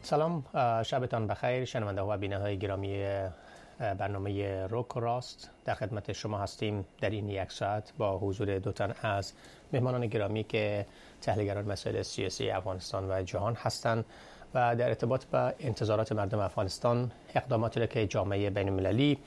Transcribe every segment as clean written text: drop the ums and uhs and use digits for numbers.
سلام، شبتان بخیر. شنونده ها و بیننده های گرامی برنامه روک و راست در خدمت شما هستیم در این یک ساعت با حضور دو تن از مهمانان گرامی که تحلیلگران مسائل سیاسی افغانستان و جهان هستند و در ارتباط با انتظارات مردم افغانستان، اقداماتی را که جامعه بین المللی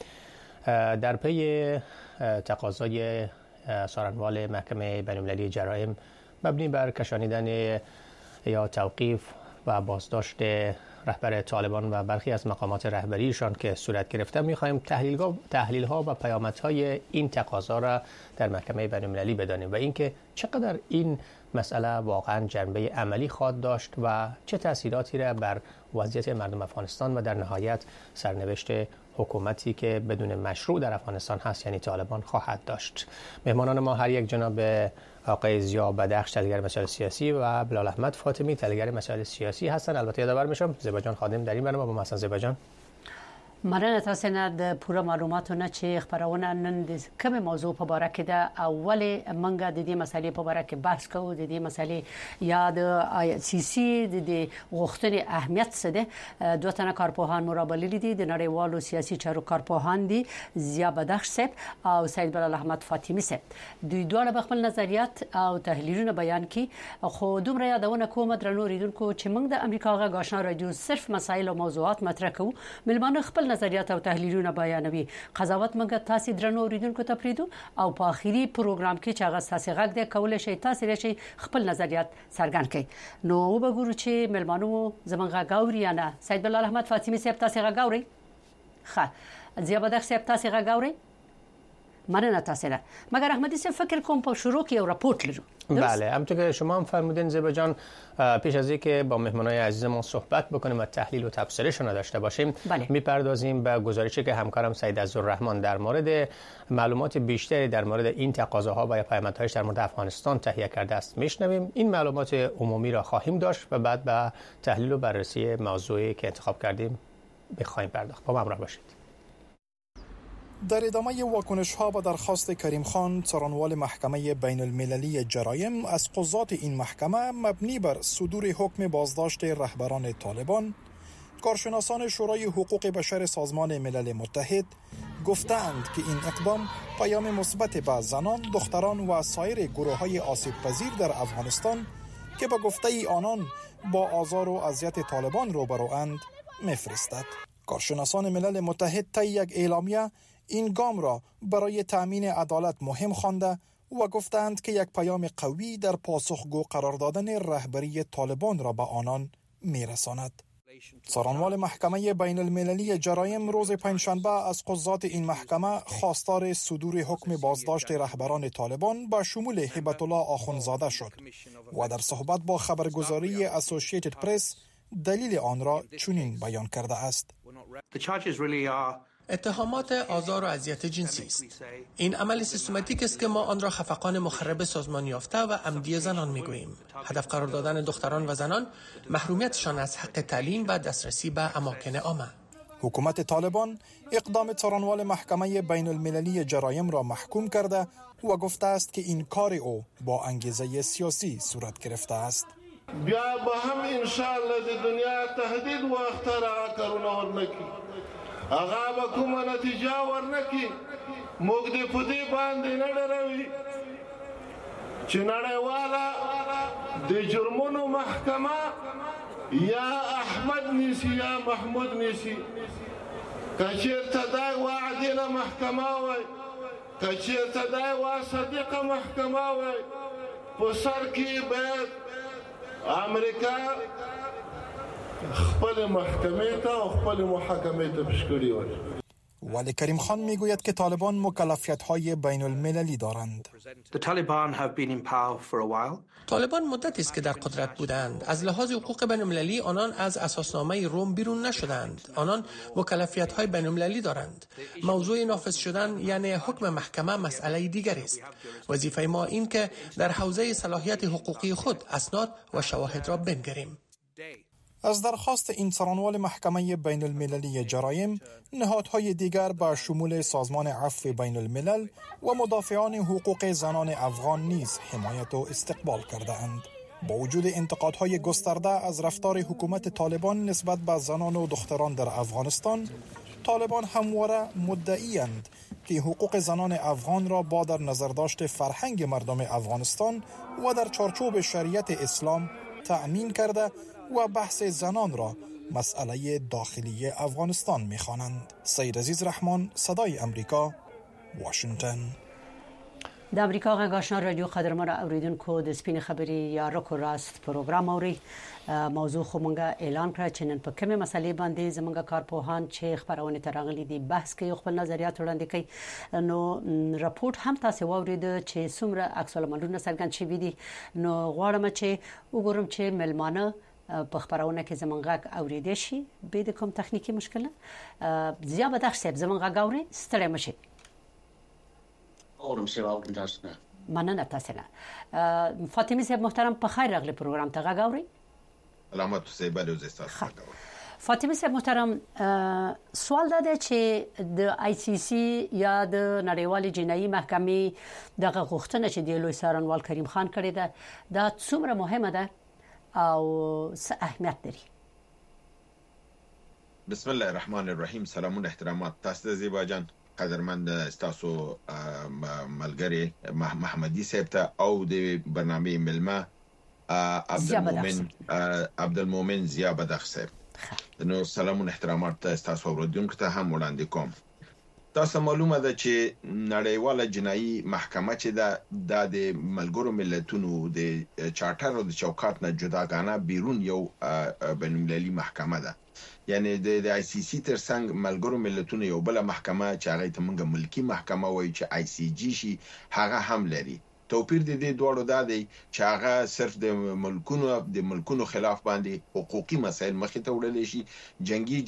در پی تقاضای سارنوال محکمه بین المللی جرایم مبنی بر کشانیدن یا توقیف و بازداشت رهبر طالبان و برخی از مقامات رهبریشان که صورت گرفته، می‌خواهیم تحلیل‌ها و پیامدهای این تقاضا را در محکمه بین‌المللی بدانیم و اینکه چقدر این مسئله واقعاً جنبه عملی خواهد داشت و چه تأثیراتی را بر وضعیت مردم افغانستان و در نهایت سرنوشت حکومتی که بدون مشروع در افغانستان هست یعنی طالبان خواهد داشت. مهمانان ما هر یک جناب آقای ضیا بدخش تحلیلگر مسائل سیاسی و بلال احمد فاطمی تحلیلگر مسائل سیاسی هستند. البته یادآور میشم زیبا جان خادم در این برنامه با مثلا زیبا جان مننه تاسو نه د پوره معلوماتونه چې خبرونه نن د کوم موضوع په اړه کې د اول منګه د دې مسلې په اړه کې بحث کوو. د دې مسلې یا د سی سی د غوښتنې اهمیت څه دی. دوه تنه کارپوهان مرابلې دي، د نړیوالو سیاسي چارو کارپوهان دي، ضیا بدخش صاحب او سید بلال احمد فاطمی صاحب. دوی دواړه خپل نظریات او تحلیلونه بیان کړي. خو دومره یادونه کوم درنو ریدونکو چې موږ د امریکا غږ آشنا رادیو صرف مسایل او موضوعات مطرح کوو. ملمانه خپل نظریات او تحلیلونه بیانوي. قضاوت موږ تاسو درنو اوریدونکو ته پریدو او په اخیری پروګرام کې چې هغه تاسو غږ د کول شي تاسو لري خپل نظریات څرګند کړئ. نو وګورو چې ملمانو زمونږ غږ اوري یا نه. سید بلال احمد فاطمی صاحب تاسو غږ اوري؟ ښه. ضیا بدخش صاحب تاسو غږ اوري؟ مننه تاسو نه. مگر احمدی صاحب فکر کوم په شروع کې یو راپورت لرو. بله، همونطور که شما هم فرمودین زیبا جان، پیش از اینکه با مهمانای عزیزمون صحبت بکنیم و تحلیل و تبصرهشون داشته باشیم میپردازیم به گزارشی که همکارم سید عزالرحمن در مورد معلومات بیشتری در مورد این تقاضاها و پیامدهایش در مورد افغانستان تهیه کرده است. میشنویم. این معلومات عمومی را خواهیم داشت و بعد به تحلیل و بررسی موضوعی که انتخاب کردیم بخواهیم پرداخت. با ما همراه باشید. در ادامه واکنش‌ها به درخواست کریم خان سارنوال محکمه بین المللی جرایم از قضات این محکمه مبنی بر صدور حکم بازداشت رهبران طالبان، کارشناسان شورای حقوق بشر سازمان ملل متحد گفتند که این اقدام پیام مثبت به زنان، دختران و سایر گروه‌های آسیب‌پذیر در افغانستان که به گفته آنان با آزار و اذیت طالبان روبروند می‌فرستد. کارشناسان ملل متحد طی یک اعلامیه این گام را برای تأمین عدالت مهم خوانده و گفتند که یک پیام قوی در پاسخگو قرار دادن رهبری طالبان را به آنان میرساند. سارنوال محکمه بین المللی جرایم روز پنجشنبه از قضات این محکمه خواستار صدور حکم بازداشت رهبران طالبان به شمول هبت الله آخونزاده شد و در صحبت با خبرگزاری اسوسییتد پرس دلیل آن را چنین بیان کرده است. اتهامات آزار و اذیت جنسی است. این عمل سیستماتیک است که ما آن را خفقان مخرب سازمان یافته و عمدی زنان میگوییم. هدف قرار دادن دختران و زنان، محرومیتشان از حق تعلیم و دسترسی به اماکن عامه. حکومت طالبان اقدام سارنوال محکمه بین المللی جرایم را محکوم کرده و گفته است که این کار او با انگیزه سیاسی صورت گرفته است. بیا به هم انشاءالله د دنیا تهدید و اختراع کارونه ورنکی هغه به کومه نتیجه ورنکي. موږ دې په دې باندې نه ډاروي چې نړیواله د جرمونو محکمه یا احمد نیسي یا محمود نیسي. که چېرته دا یوه عادله محکمه وای، که چېرته دا یوه صدیقه محکمه وای، په سر کې باید امریکا خپل محکمه ته او خپل محاکمه ته پیش کړی وای. ولی کریم خان میگوید که طالبان مکلفیت‌های بین المللی دارند. طالبان مدتی است که در قدرت بودند. از لحاظ حقوق بین المللی آنان از اساسنامه روم بیرون نشدند. آنان مکلفیت‌های بین المللی دارند. موضوع نافذ شدن یعنی حکم محکمه مسئله دیگری است. وظیفه ما این که در حوزه صلاحیت حقوقی خود اسناد و شواهد را بنگریم. از درخواست این سارنوال محکمه بین المللی جرایم، نهادهای دیگر با شمول سازمان عفو بین الملل و مدافعان حقوق زنان افغان نیز حمایت و استقبال کرده اند. با وجود انتقادهای گسترده از رفتار حکومت طالبان نسبت به زنان و دختران در افغانستان، طالبان همواره مدعی‌اند که حقوق زنان افغان را با در نظر داشت فرهنگ مردم افغانستان و در چارچوب شریعت اسلام تأمین کرده و بحث زنان را مسئله داخلی افغانستان می‌خوانند. سید عزیز رحمان، صدای امریکا، واشنگتن. د امریکا غږ آشنا رادیو قدرمن اوریدونکو د سپین خبري یا رکو راست پروګرام اوري. موضوع خو مونږه اعلان کړ چې نن په کومه مسلې باندې زمونږ کارپوهان چې خبرونه ترغلي دي بحث کوي، خپل نظریات وړاندې کوي. نو راپورټ هم تاسو واورید چې څومره عکس العملونه څرګند شوي دي. نو غواړم چې وګورم چې ملمانه په خبرونه کې زمونږ غږ اوریدي شي به د کوم تخنیکی مشکل زیات بدخ صاحب زمونږ غږ اوري ستړي مشي. اورم شي واورم تاسو نه. مننه تاسو نه. فاطمه صاحب محترم په خیر راغلی پروګرام ته غږ اوري. علامات صاحب له زستاسو. فاطمه صاحب محترم، سوال دا دی چې د آی سی سی یا د نړیوالې جنایي محکمې دغه غوښتنه چې د لوی څارنوال کریم خان کړې ده دا څومره مهمه ده او څه اهمیت لري؟ بسم الله الرحمن الرحیم. سلامون احترامات تاسو ته زیبا جان، قدرمند استاسو ملګری محمدي صاحب ته او د برنامه ملما عبدالمومن زیا بدخ صاحب. نو سلامون احترامات استاسو اوریدونکو ته هم وړاندې کوم. تاسو معلومه ده چې نړیواله جنایي محکمه چې د ملګرو ملتونو د چارټر او د چوکاټ نه جداګانه بیرون یو بین‌المللي محکمه ده. یعنی د آی سی سی ترڅنګ ملګرو ملتونو یو بل محکمه چې هغه ته موږ ملکی محکمه وایي چې آی سی جی شي، هغه هم لري. توپیر د دې دوړو دا دی چې هغه صرف د ملکونو خلاف باندې حقوقي مسایل مخې ته وړل شي، جنگي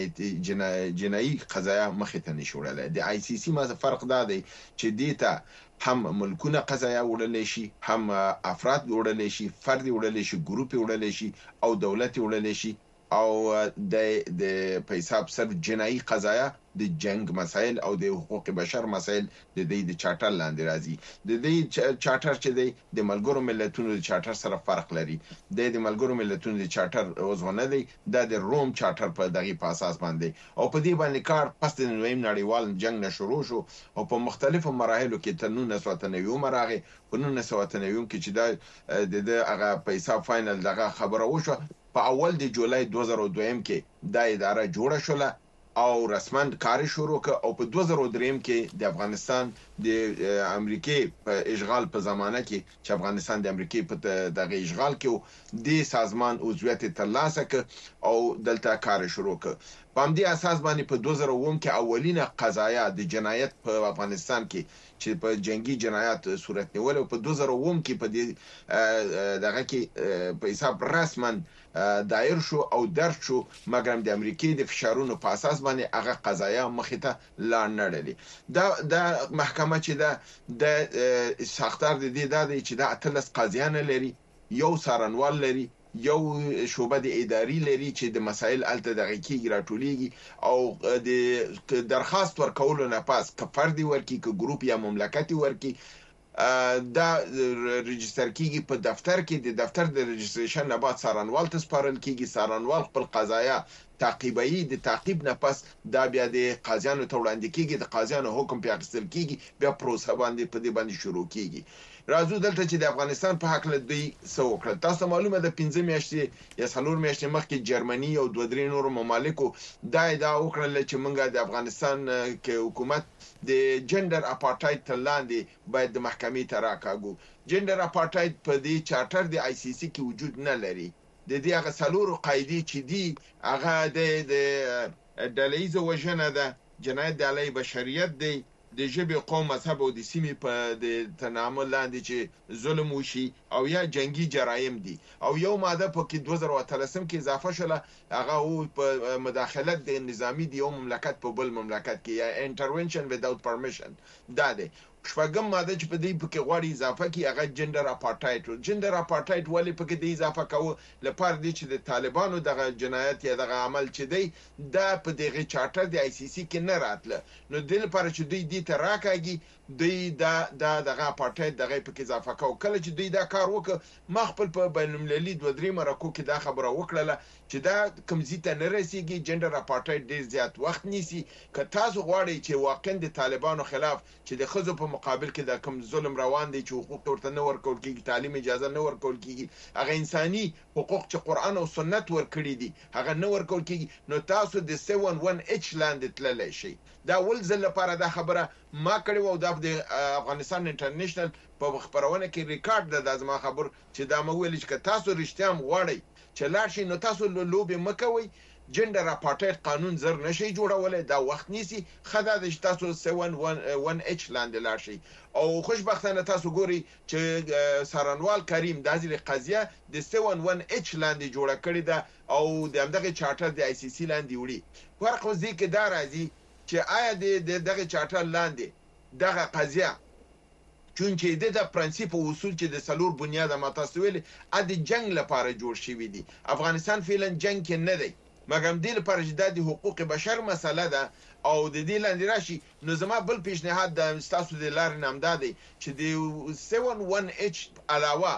جنایي قضایا مخې ته نشي وړل. د آی سی سی ما فرق دا دی چې دیتا هم ملکونه قضایا وړل شي، هم افراد وړل شي، فرد وړل شي، ګروپ وړل شي او دولت وړل شي، او د په حساب صرف جنایي قضایا د جنگ مسائل او د حقوق بشر مسائل د دې چارټر لاندې راځي. د دې چارټر چې د ملګرو ملتونو د چارټر سره فرق لري. د ملګرو ملتونو د چارټر اوسونه دی د روم چارټر په دغه په اساس باندې او په دې باندې کار پس د نویم نړیوال جنگ نشروع شو او په مختلفو مراحلو کې تر 1990 مراغه په 1990 کې چې د هغه په حساب فائنل دغه خبره وشو. په اول د جولای 2002 کې د اداره جوړه شوه او رسماً کار شروع ک او په 2003 کې د افغانستان د امریکای په اشغال په زمانه کې چې افغانستان د امریکای په دغه اشغال کې د سازمان عضویت ترلاسه ک او دلته کار شروع ک. په همدې اساس باندې په 2009 کې اولینه قضایا د جنایت په افغانستان کې چې په جنگي جنایت صورت نیول او په 2009 کې په دغه کې په حساب رسماً دایر شو او درج شو، مګر د امریکای د فشارونو په اساس باندې هغه قضایا مخې ته لا نړلې. دا محکمه چې د ساختار د دې د چې د اتلس قاضیان لري، یو څارنوال لري، یو شعبه د اداري لري چې د مسایل الته دغه کیږي راټولېږي او د درخواست ورکولو نه پاس که فردي ورکی که ګروپ یا مملکتي ورکی دا رجستر کیږي په دفتر کې. د دفتر د رجستریشن نه بعد څارنوال ته سپارل کیږي. څارنوال خپل قضایا تعقیبي، د تعقیب نه پس دا بیا د قاضیانو ته وړاندې کیږي، د قاضیانو حکم په اخیستل کیږي، بیا پروسه باندې په دې باندې شروع کیږي. راځو دلته چې د افغانستان په حق له دوی سو کړ. تاسو معلومه ده 15 میاشتې یا 4 میاشتې مخکې جرمني او 2-3 نور ممالکو دا ادعا وکړه چې موږ د افغانستان کې حکومت د جندر اپارټاید تر لاندې باید د محکمې ته راکاږو. جندر اپارټاید په دې چارټر د آی سی سی کې وجود نه لري. د دې هغه څلور قاعده چې دی هغه د ډلهیزه وژنه ده، جنایت د علیه بشریت دی، د ژبې، قوم، مذهب او د سیمې په د تنامل لاندې چې ظلم وشي او یا جنگي جرایم دي. او یو ماده په کې 2013 کې اضافه شوه، هغه او په مداخلت د نظامی دی یو مملکت په بل مملکت کې یا انټرونشن without permission. دا دی شپږم ماده چې په دې په کې غواړي اضافه کی هغه جندر اپارټایډ ولې په کې د اضافه کوو لپاره دي چې د طالبانو دغه جنایت یا دغه عمل چې دی دا په دغه چارټر د آی سی سی کې نه راتله نو د لپاره چې دوی دې ته راکاږي دوی دغه اپارټایډ دغه په کې اضافه کوو کله چې دوی دا کار وکړ ما خپل په بین المللي 2-3 مرکو کې دا خبره وکړه چې دا کمزې ته نه رسیږي جندر اپارټایډ ډیر زیات وخت نیسي که تاسو غواړئ چې واقعا د طالبانو خلاف چې د خزو په مقابل کې د کوم ظلم روان دی چې حقوق ورته نه ورکول کیږي تعلیم اجازه نه ورکول کیږي هغه انساني حقوق چې قران او سنت ورکړي دي هغه نه ورکول کیږي نو تاسو د 711H لاندې تللی شي دا ول ځل لپاره دا خبره ما کړې و د افغانستان انټرنیشنل په خبرونه کې ریکارډ د ازما خبر چې دا مول چې تاسو رښتیا غواړئ چې لاړ شي نو تاسو لوبې مکوئ جندر اپارټایډ قانون زر نشي جوړولای دا وخت نیسي خدای د تاسو 711H لاندې لاړ شي او خوشبختانه تاسو ګوري چې سارنوال کریم د ازل قضیه د 711H لاندې جوړه کړې ده او د همدغه چارټر د آی سی سی لاندې وړي فرق وزي کې دا راځي چې آیا دغه چارټر لاندې دغه قضیه چونکه د پرنسپ او اصول چې د سلور بنیاد متاسویل د جنگ لپاره جوړ شوی دي افغانستان فعلا جنگ کې نه دی مګر د لپاره چې د حقوق بشر مسله ده او د دې لاندې راشي نو زما بل پیشنهاد د تاسو د لار نامدار دی چې د 711H علاوه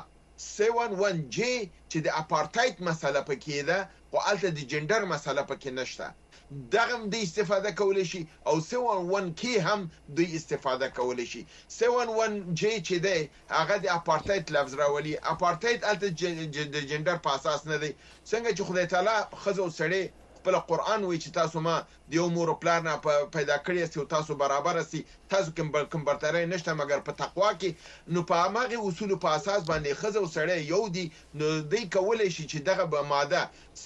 711J چې د اپارټایډ مسله پکې ده او الته د جندر مسله پکې نشته دغه د استفاده کولای شي او 711K هم د استفاده کولای شي 711J چې دی هغه د اپارټایډ لفظ راولي اپارټایډ الته د جندر په اساس نه دی څنګه چې خدای تعالی خزو سړی په قرآن وی چې تاسو ما د یو مور پلان نه پیدا کړی او تاسو برابر سي تاسو کوم برتری نشته مګر په تقوا کې نو په هغه اصول په اساس باندې خزو سړی یو دی نو دی کولای شي چې دغه ماده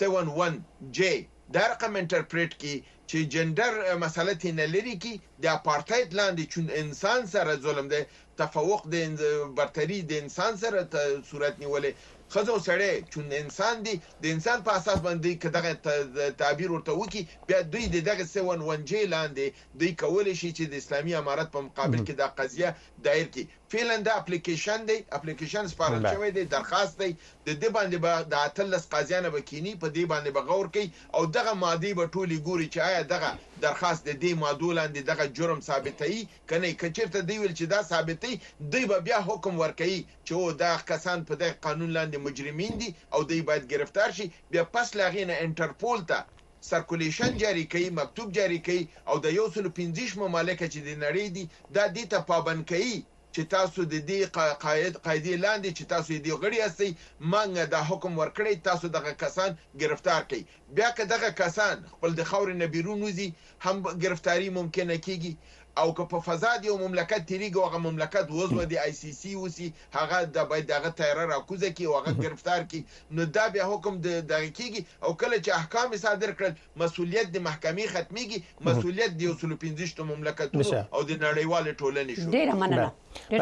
711J دا رقم انټرپریټ کی چې جندر مسله تینه لري کی د اپارټایډ لاندې چون انسان سره ظلم دی تفوق د برتری د انسان سره صورت نیولې خزو سړی چون انسان دی د انسان په اساس باندې کداغه تعبیر ورته وکي بیا دوی دغه 711J لاندې دوی کولای شي چې د اسلامي امارت په مقابل کې د قضیه دایر کی فعلا د اپلیکیشن سپارل شوی دی درخواست دی د دې باندې د اتلس قاضیانه بکینی په دې باندې بغور کوي او دغه ماده به ټولي ګوري چې آیا دغه درخواست د دې ماده لاندې دغه جرم ثابتوي کنه کچرته دی ویل چې دا ثابتوي دوی به بیا حکم ورکوي چې او دا کسان په دغه قانون لاندې مجرمین دي او دوی باید گرفتار شي بیا پس لاغینه انټرپول ته سرکولیشن جاری کوي مکتوب جاری کوي او د 115 مملکت چې د نړۍ دي دا دې ته پابند کوي چې تاسو د دې قاعده لاندې چې تاسو دې غړي استي مانګه د حکم ورکړی تاسو دغه کسان گرفتار کړئ بیا که دغه کسان خپل د خاور نه بیرون وځي هم گرفتاری ممکنه کیږي او که په فضا دی مملکت تیریږي هغه مملکت وزو دی آی سی سی وسی هغه د باید دغه تیار راکوزه کی او هغه گرفتار کی نو دا بیا حکم د دغه کیږي او کله چې احکام صادر کړل مسؤلیت د محکمې ختميږي مسؤلیت د 115 مملکتونو او د نړیوال ټولنې شو ډیره مننه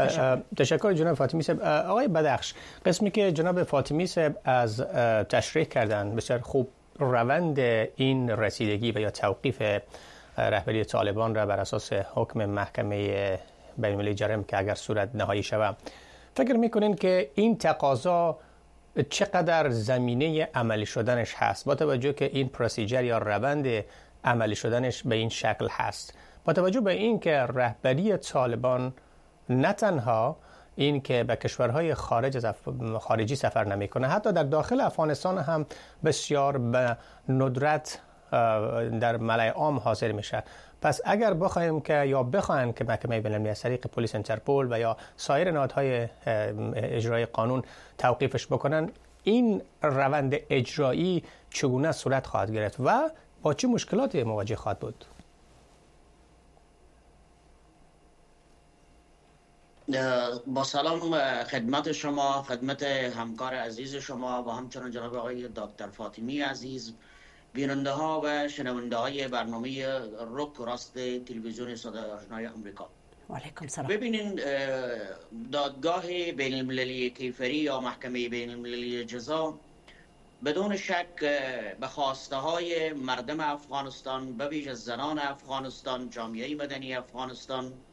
تشکر جناب فاطمی صاحب آقای بدخش قسمی که جناب فاطمی صاحب از تشریح کردن بسیار خوب روند این رسیدگی و یا توقیف رهبری طالبان را بر اساس حکم محکمه بین‌المللی جرم که اگر صورت نهایی شود فکر میکنین که این تقاضا چقدر زمینه عملی شدنش هست با توجه که این پروسیجر یا روند عملی شدنش به این شکل هست با توجه به این که رهبری طالبان نه تنها این که به کشورهای خارجی سفر نمیکنه حتی در داخل افغانستان هم بسیار به ندرت در ملأ عام حاضر میشه پس اگر بخوایم که یا بخواین که محکمه بین‌المللی از طریق پلیس انترپول و یا سایر نهادهای اجرایی قانون توقیفش بکنن این روند اجرایی چگونه صورت خواهد گرفت و با چه مشکلاتی مواجه خواهد بود؟ با سلام خدمت شما خدمت همکار عزیز شما و همچنان جناب آقای دکتر فاطمی عزیز بیننده ها و شنونده های برنامه رک و راست تلویزیون صدای آشنای آمریکا. علیکم سلام. ببینین دادگاه بین المللی کیفری یا محکمه بین المللی جزا بدون شک به خواسته های مردم افغانستان به ویژه زنان افغانستان جامعه مدنی افغانستان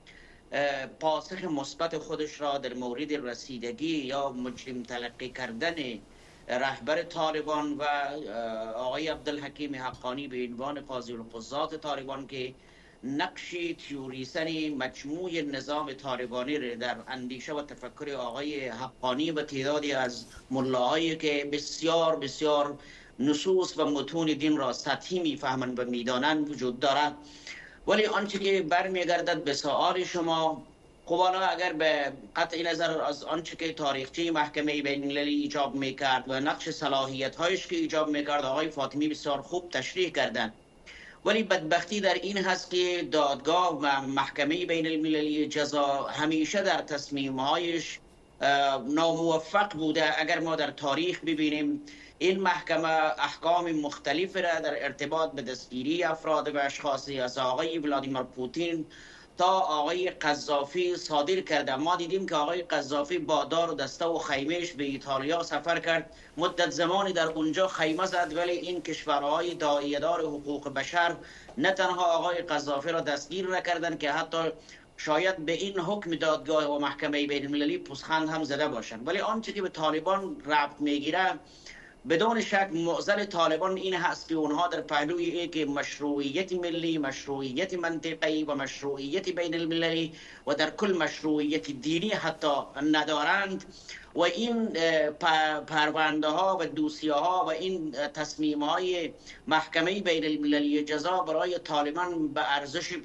پاسخ مثبت خودش را در مورد رسیدگی یا مجرم تلقی کردن رهبر طالبان و آقای عبدالحکیم حقانی به عنوان قاضی القضات طالبان که نقش تیوریسن مجموع نظام طالبانی را در اندیشه و تفکر آقای حقانی و تعدادی از ملاهایی که بسیار بسیار نصوص و متون دین را سطحی میفهمند و میدانند وجود دارد. ولی آنچه که برمیگردد به سوال شما، خب حالا اگر به قطع نظر از آنچه که تاریخچه محکمه بین المللی ایجاب میکرد و نقش صلاحیت هایش که ایجاب میکرد آقای فاطمی بسیار خوب تشریح کردند، ولی بدبختی در این هست که دادگاه و محکمه بین المللی جزا همیشه در تصمیم هایش ناموفق بوده. اگر ما در تاریخ ببینیم این محکمه احکام مختلف را در ارتباط به دستگیری افراد و اشخاصی از آقای ولادیمیر پوتین تا آقای قذافی صادر کرده. ما دیدیم که آقای قذافی با دار و دسته و خیمهش به ایتالیا سفر کرد، مدت زمانی در اونجا خیمه زد، ولی این کشورهای داعیه‌دار حقوق بشر نه تنها آقای قذافی را دستگیر نکردند که حتی شاید به این حکم دادگاه و محکمه بین المللی پوزخند هم زده باشند. ولی آنچه که به طالبان ربط میگیره بدون شک معضل طالبان این هست که اونها در پهلوی یک مشروعیت ملی، مشروعیت منطقه‌ای و مشروعیت بین المللی و در کل مشروعیت دینی حتی ندارند و این پرونده ها و دوسیه ها و این تصمیم های محکمه بین المللی جزا برای طالبان به ارزش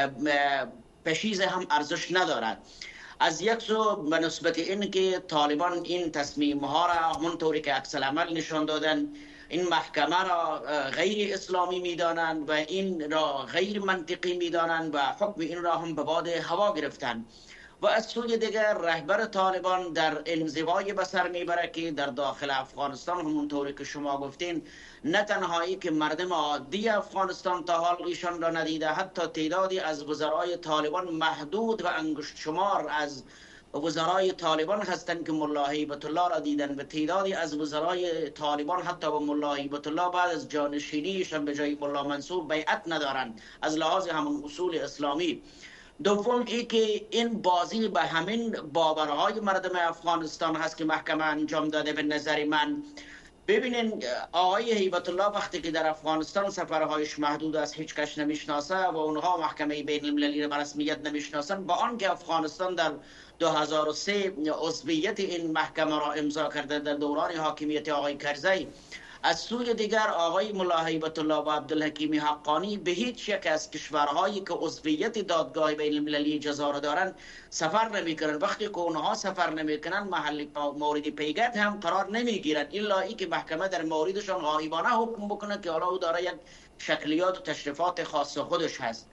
پشیز هم ارزش ندارد. از یک سو به نسبت این که طالبان این تصمیم ها را همونطوری که عکس العمل نشان دادن این محکمه را غیر اسلامی میدانند و این را غیر منطقی میدانند و حکم این را هم به باد هوا گرفتند. و از سوی دیگر رهبر طالبان در انزوای به سر میبره که در داخل افغانستان همونطوری که شما گفتین نه تنهایی که مردم عادی افغانستان تا حال ایشان را ندیده، حتی تعدادی از وزرای طالبان محدود و انگشت شمار از وزرای طالبان هستند که ملا هیبت الله را دیدن و تعدادی از وزرای طالبان حتی با ملا هیبت الله بعد از جانشینیشان به جای ملا منصور بیعت ندارند از لحاظ همون اصول اسلامی. دوم ای که این بازی به همین باورهای مردم افغانستان هست که محکمه انجام داده. به نظر من ببینین آقای هیبت الله وقتی که در افغانستان سفرهایش محدود است، هیچ کس نمیشناسه و اونها محکمه بین المللی به رسمیت نمیشناسن، با آنکه افغانستان در 2003 عضویت این محکمه را امضا کرده در دوران حاکمیت آقای کرزی. از سوی دیگر آقای ملا هیبت الله و عبدالحکیم حقانی به هیچ یک از کشورهایی که عضویت دادگاه بین المللی جزا را دارند سفر نمیکنند. وقتی که اونها سفر نمیکنند محل مورد پیگرد هم قرار نمیگیرند الا ای که محکمه در موردشان غایبانه حکم بکنه که حالا او داره یک شکلیات و تشریفات خاص خودش هست.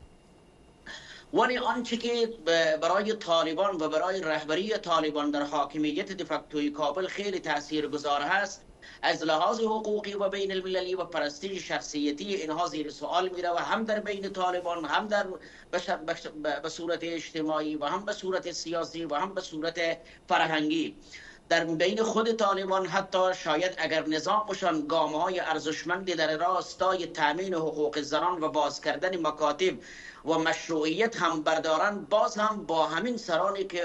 ولی آنچه که برای طالبان و برای رهبری طالبان در حاکمیت دفکتوی کابل خیلی تاثیرگذار هست از لحاظ حقوقی و بین المللی و پرستیژ شخصیتی اینها زیر سوال میره و هم در بین طالبان هم در به صورت اجتماعی و هم به صورت سیاسی و هم به صورت فرهنگی. در بین خود طالبان حتی شاید اگر نظامشان گام‌های ارزشمندی در راستای تامین حقوق زنان و باز کردن مکاتب و مشروعیت هم بردارن، باز هم با همین سرانی که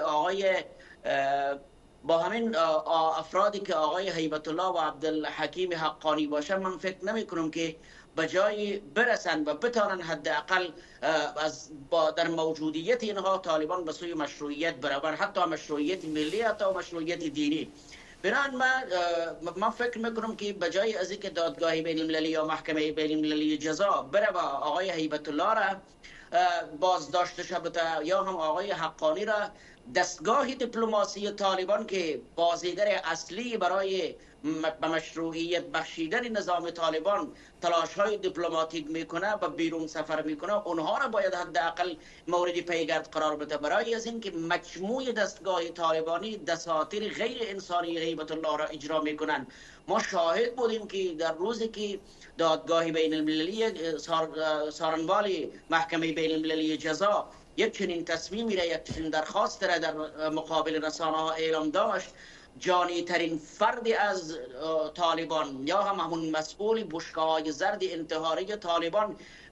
با همین افرادی که آقای هیبت الله و عبدالحکیم حقانی باشه، من فکر نمی کنم که به جای برسن و بتانن حداقل در موجودیت اینها طالبان به سوی مشروعیت برابر، حتی مشروعیت ملی، حتی مشروعیت دینی. بنابراین من فکر میکنم که به جای از اینکه دادگاه بین المللی یا محکمه بین المللی جزا بره و آقای هیبت الله را بازداشت شده یا هم آقای حقانی را، دستگاه دیپلماسی طالبان که بازیگر اصلی برای مشروعیت بخشیدن نظام طالبان تلاش های دیپلماتیک میکنه و بیرون سفر میکنه، اونها را باید حداقل مورد پیگرد قرار بده برای از اینکه مجموع دستگاه طالبانی دساتیر غیر انسانی هیبت الله را اجرا میکنن. ما شاهد بودیم که در روزی که دادگاه بین المللی سارنوال محکمه بین المللی جزا یک چنین تصمیمی را، یک چنین درخواست را در مقابل رسانه ها اعلام داشت، جانی ترین فردی از طالبان یا همون مسئول بشکه‌های زرد انتحاری طالبان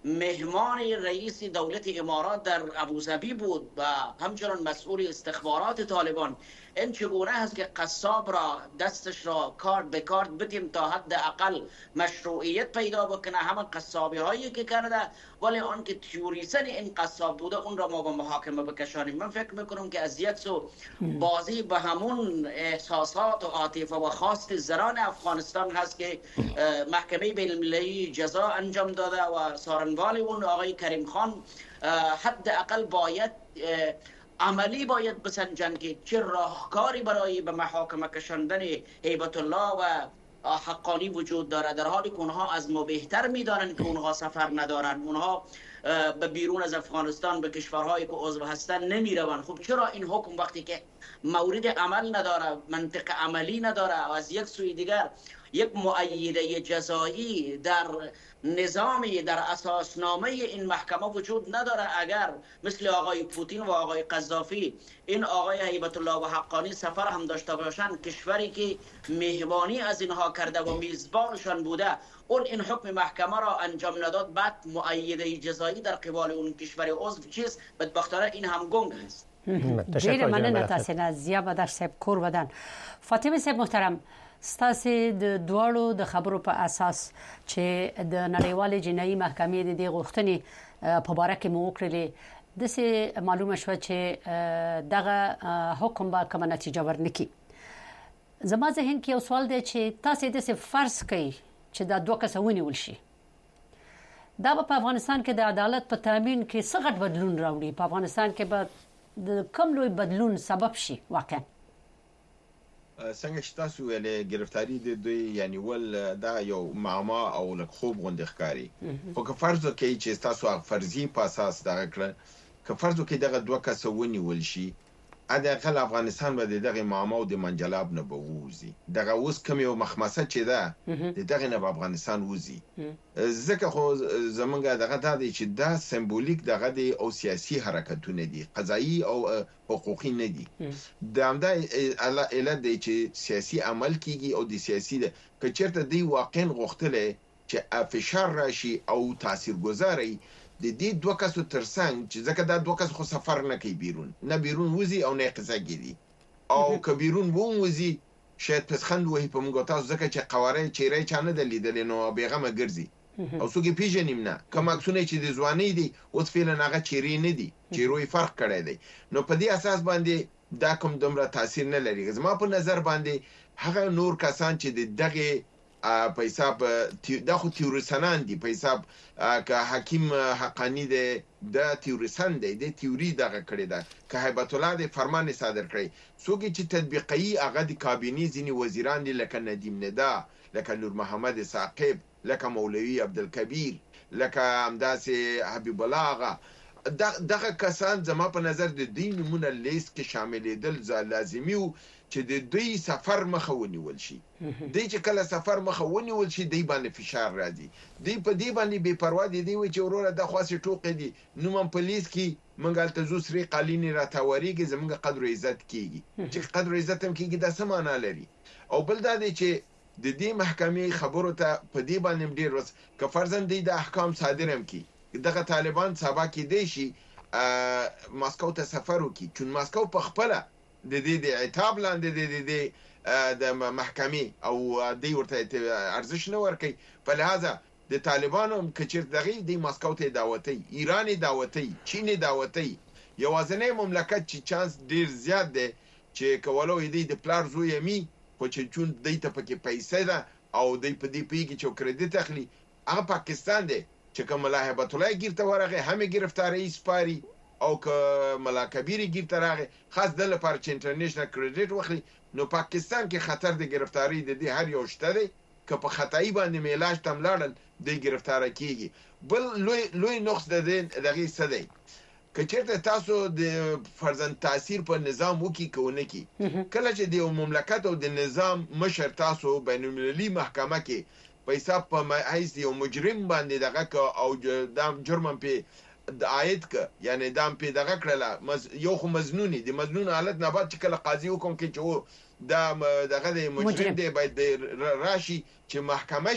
مهمان رئیس دولت امارات در ابوظبی بود و همچنان مسئول استخبارات طالبان. این چگونه هست که قصاب را دستش را کارت به کارت بدیم تا حد اقل مشروعیت پیدا بکنه، همون قصابی هایی که کرده، ولی آن که تیوریسن این قصاب بوده اون را ما به محاکمه بکشانیم. من فکر میکنم که از یک سو بازی به همون احساسات و عاطفه و خواست زنان افغانستان هست که محکمه بین المللی جزا انجام داده و سارنوال اون آقای کریم خان حد اقل باید عملی باید بسنجن که چه راهکاری برای به محاکمه کشاندن هیبت الله و حقانی وجود داره، در حالی که اونها از ما بهتر میدانن که اونها سفر ندارن، اونها به بیرون از افغانستان به کشورهایی که عضو هستن نمیرون. خب چرا این حکم وقتی که مورد عمل نداره، منطق عملی نداره و از یک سوی دیگر یک مؤیده جزایی در نظامی در اساسنامه این محکمه وجود نداره؟ اگر مثل آقای پوتین و آقای قذافی این آقای هیبت الله و حقانی سفر هم داشته باشن، کشوری که مهمانی از اینها کرده و میزبانشان بوده اون این حکم محکمه را انجام نداد، بعد مؤیده جزایی در قبال اون کشور عضو چیست؟ بدبختانه این هم گنگ است. ډیره مننه تاسو نه زیابه در صاحب کور ودان. فاطمه صاحب محترم، ستاسو د دوړو د خبرو په اساس چې د نړیوال جنایي محکمې د غوښتنې په اړه کې مو وکړلې، د څه معلومه شو چې دغه حکم به کومه نتیجه ورنکي. زما ذهن کې یو سوال دی چې تاسو د څه فرض کوي چې دا دوه کسه ونیول شي، دا په افغانستان کې د عدالت په تامین کې څه غټ بدلون راوړي؟ په افغانستان کې به د کوم لوی بدلون سبب شي واقعا؟ څنګه چې تاسو ویلې گرفتاری د دوی یعنی ول دا یو معما او لک خوب غونډه ښکاری، خو که فرض وکړي چې تاسو فرضي په اساس دا کړل، که فرض وکړي دغه دوه کسه ونیول شي، اډه افغانستان به دغه معما او د منجلاب نه بوزي. دغه اوس کوم یو مخمسه چې ده دغه نه افغانستان وزي، ځکه خو زمونږ دغه د چې دا سمبولیک دغه د او سیاسي حرکتونه دي، قضایي او حقوقي نه دي. د همدا علت دی چې سیاسي عمل کیږي او د سیاسي د کچرته دی واقعا غوښتل چې فشار راشي او تاثیرګذاري د دې دوه کسو ترڅنګ چې ځکه دا دوه کس خو سفر نه کوي بیرون، نه بیرون وزي او نه قصه کیږي، او که بیرون ووزي شاید پس خند وهي په موږ تاسو ځکه چې قواره چیرې چانه د لیدل نو بیغمه ګرځي او څوک پیژنیم نه، کوم عکسونه چې د ځواني دي اوس فعلا هغه چیرې نه دي، چیرې فرق کړی دی. نو په دې اساس باندې دا کوم دومره تاثیر نه لري. زما په نظر باندې هغه نور کسان چې دغه په حساب د خو تیوریسنان دي، په حساب که حکیم حقانی دی د تیوریسن دی، د تیوري دغه کړی ده، که هیبت الله د فرمان صادر کړی، څوک چې تطبیقي هغه د کابینې ځینی وزیران دي لکه ندیم ندا، لکه نور محمد ثاقب، لکه مولوی عبدالکبیر، لکه همداسې حبیب الله آغا. دغه کسان زما په نظر د دې نمونه لیست کې شاملېدل لازمي و چې د دوی سفر مخه ونیول شي. دوی چې کله سفر مخه ونیول شي دوی باندې فشار راځي، دوی په دې باندې بې پروا دي، دوی چې وروره د خاصه ټوکې دي نوم په لیست کې منګ الته زو سری قالینی راتاوريږي، زمونږ قدر او عزت کیږي، چې قدر او عزت هم کیږي د سمانه لري. او بل دا دی چې د دې محکمې خبرو ته په دې باندې ډیر وس که فرضاً د احکام صادرم کی دغه طالبان سبا کې دی شي ماسکو ته سفر وکي، چون ماسکو په خپل د دې د عتاب لاندې د محکمې او د ورته ارزش نه ورکي، په لحاظه د طالبانو کچیر دغه د ماسکو ته دعوتي، ایران دعوتي، چین دعوتي، یوازنی مملکت چې چانس ډیر زیات دی چې کولو دی د پلار زوی می، خو چې چون د ته پکې پیسې ده او د په دې پیګه چې کریډټ اخلي، هغه پاکستان دی چې کوم هیبت الله ګیرته ورغه همې گرفتاری سپاری، او که ملا کبیری ګیرته راغی خاص د لپاره چې انټرنیشنل کریډټ واخلي. نو پاکستان کې خطر د گرفتاری د دې هر یو شته دی، که په خدای باندې میلاج تم لاړل د گرفتار کیږي. بل لوی نقص د دغه څه دی که چیرته تاسو د فرضاً تاثیر په نظام وکي کوونه کی، کله چې د مملکت او د نظام مشر تاسو بین المللي محکمه کې په حساب په حیث یو مجرم باندې دغه او د جرم په عاید ک یعنی دام په دغه کړل یو خو مزنونی د مزنون حالت نه بعد چې کله قاضي حکم کې چې دا دغه د مجرم دی باید راشي چې محکمه شي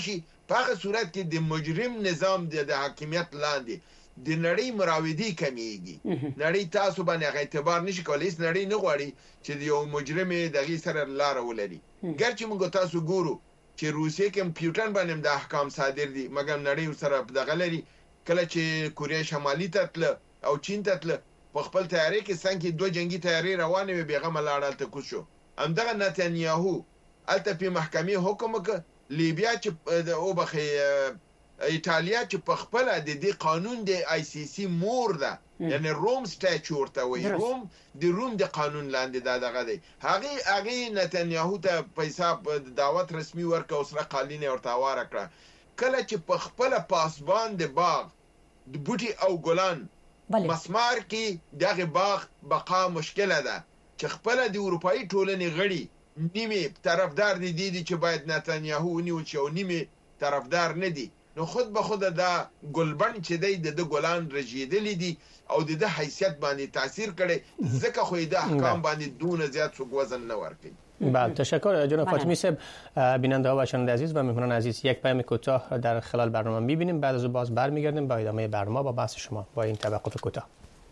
په هغه صورت کې د مجرم نظام د حاکمیت لاندې د نړۍ مراودي کمیږي. نړۍ تاسو باندې اعتبار نشي کولای، نړۍ نه غواړي چې یو مجرم دغه سره لار ولري. ګرچې موږ تاسو ګورو چې روسیې کمپیوټر باندې د احکام صادر دي، مګر نړۍ سره دغه لري. کله چې کوریا شمالي ته تل او چین ته تل په خپل تیاری کې څنګه دوه جنگي تیاری روانه وي، بیغمه لاړه ته کوشو. همدغه نتنیاهو الته په محکمې حکم وکړ لیبیا چې او بخي ایتالیا چې په خپل د دې قانون د آی سی سی مور ده، یعنی روم سټاچور ته وایي، روم د قانون لاندې دغه دی. هغه نتنیاهو ته پیسې دعوت رسمي ورکړه او سره قالینه ورته واره کړه. کله چې په خپل پاسبان د باغ د بوټي او ګلان مسمار کې دغه باغ بقا مشکله ده چې خپل د اروپאי ټولنې غړي نیمه طرفدار دي چې باید نتنیاهو ونیول شي او نیمه طرفدار نه دي. نو خود به خود دا ګلبن چې د ګلان رژیدلې دي او د حیثیت باندې تاثیر کړي، ځکه خو د احکام باندې دون زیات څه وزن نه ورکړي. بله، تشکر جناب فاطمی صاحب. بیننده ها و شنونده عزیز و مهمانان عزیز، یک پیام کوتاه در خلال برنامه می‌بینیم، بعد از باز برمیگردیم با ادامه برنامه با بحث شما با این توقف کوتاه.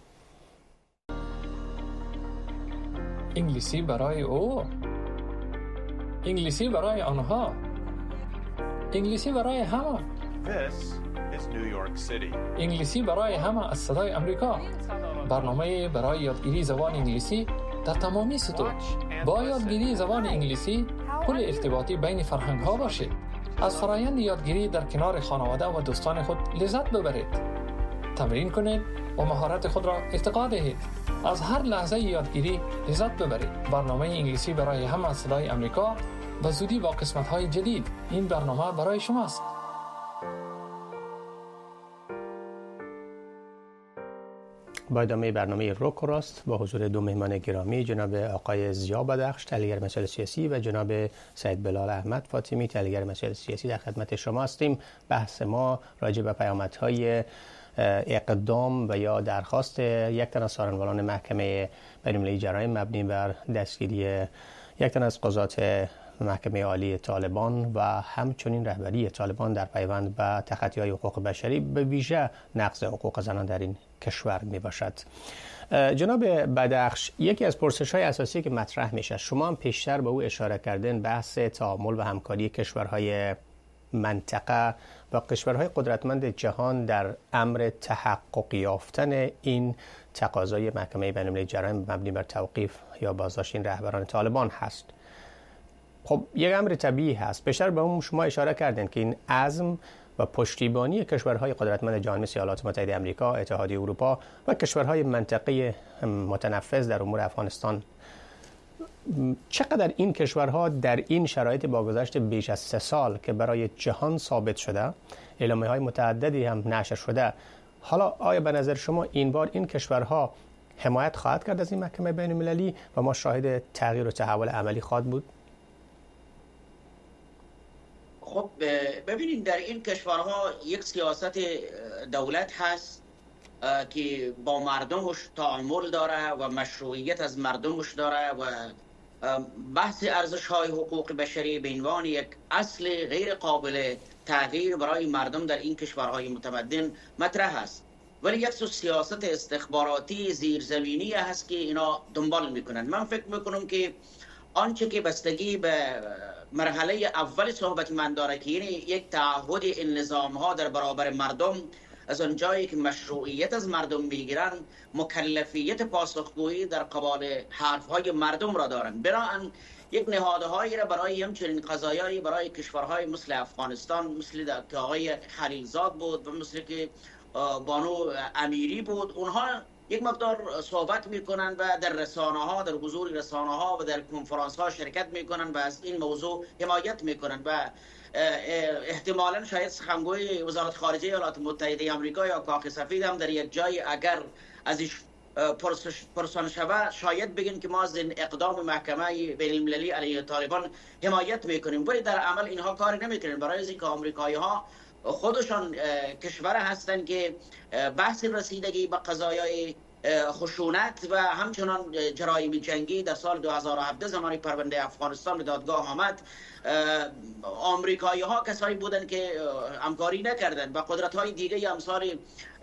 انگلیسی برای او، انگلیسی برای آنها، انگلیسی برای همه. This is New York City. انگلیسی برای همه از صدای امریکا. برنامه برای یادگیری زبان انگلیسی در تمامی سطوح. با یادگیری زبان انگلیسی پل ارتباطی بین فرهنگ ها باشید. از فرایند یادگیری در کنار خانواده و دوستان خود لذت ببرید. تمرین کنید و مهارت خود را ارتقا دهید. از هر لحظه یادگیری لذت ببرید. برنامه انگلیسی برای همه از صدای امریکا به زودی با قسمت های جدید. این برنامه برای شماست. با ادامه برنامه روک و راست با حضور دو مهمان گرامی، جناب آقای ضیا بدخش تحلیلگر مسائل سیاسی و جناب سید بلال احمد فاطمی تحلیلگر مسائل سیاسی در خدمت شما هستیم. بحث ما راجع به پیامدهای اقدام و یا درخواست یک تن از سارنوالان محکمه بین‌المللی جرایم مبنی بر دستگیری یک تن از قضات محکمه عالی طالبان و همچنین رهبری طالبان در پیوند به تخطی‌های حقوق بشری، به ویژه نقض حقوق زنان در این کشور می باشد. جناب بدخش، یکی از پرسش‌های اساسی که مطرح میشه، شما هم پیشتر به او اشاره کردین، بحث تعامل و همکاری کشورهای منطقه و کشورهای قدرتمند جهان در امر تحقق یافتن این تقاضای محکمه بین‌المللی جرایم مبنی بر توقیف یا بازداشت این رهبران طالبان هست. خب یک امر طبیعی هست. بیشتر به اون شما اشاره کردین که این عزم و پشتیبانی کشورهای قدرتمند جهان مثل ایالات متحده آمریکا، اتحادیه اروپا و کشورهای منطقه متنفذ در امور افغانستان، چقدر این کشورها در این شرایط با گذشت بیش از 3 سال که برای جهان ثابت شده، اعلامیه‌های متعددی هم نشر شده، حالا آیا به نظر شما این بار این کشورها حمایت خواهد کرد از این محکمه بین‌المللی و ما شاهد تغییر و تحول عملی خواهد بود؟ خب ببینید، در این کشورها یک سیاست دولت هست که با مردمش تعامل داره و مشروعیت از مردمش داره و بحث ارزش‌های حقوق بشری به عنوان یک اصل غیر قابل تغییر برای مردم در این کشورهای متمدن مطرح است. ولی یک سیاست استخباراتی زیرزمینی هست که اینا دنبال میکنن. من فکر میکنم که آنچه که بستگی به مرحله اول صحبت من داره که یعنی یک تعهد این نظام ها در برابر مردم، از آنجایی که مشروعیت از مردم میگیرن، مکلفیت پاسخگویی در قبال حرف های مردم را دارن. بنابراین یک نهادهایی را برای همچنین قضایایی برای کشورهای مثل افغانستان، مثل که آقای خلیلزاد بود و مثل که بانو امیری بود، اونها یک مقدار صحبت میکنن و در رسانه ها، در حضور رسانه ها و در کنفرانس ها شرکت میکنن و از این موضوع حمایت میکنن و احتمالاً شاید سخنگوی وزارت خارجه ایالات متحده آمریکا یا کاخ سفید هم در یک جای اگر ازش پرسان شود شاید بگن که ما از این اقدام محکمه بین‌المللی علیه طالبان حمایت میکنیم، ولی در عمل اینها کاری نمیکنن. برای اینکه آمریکایی ها خودشان کشور هستند که بحث رسیدگی به قضایای خشونت و همچنان جرایم جنگی در سال 2017 زمانی پرونده افغانستان به دادگاه آمد، آمریکایی ها کسایی بودند که همکاری نکردند و قدرت های دیگه امثال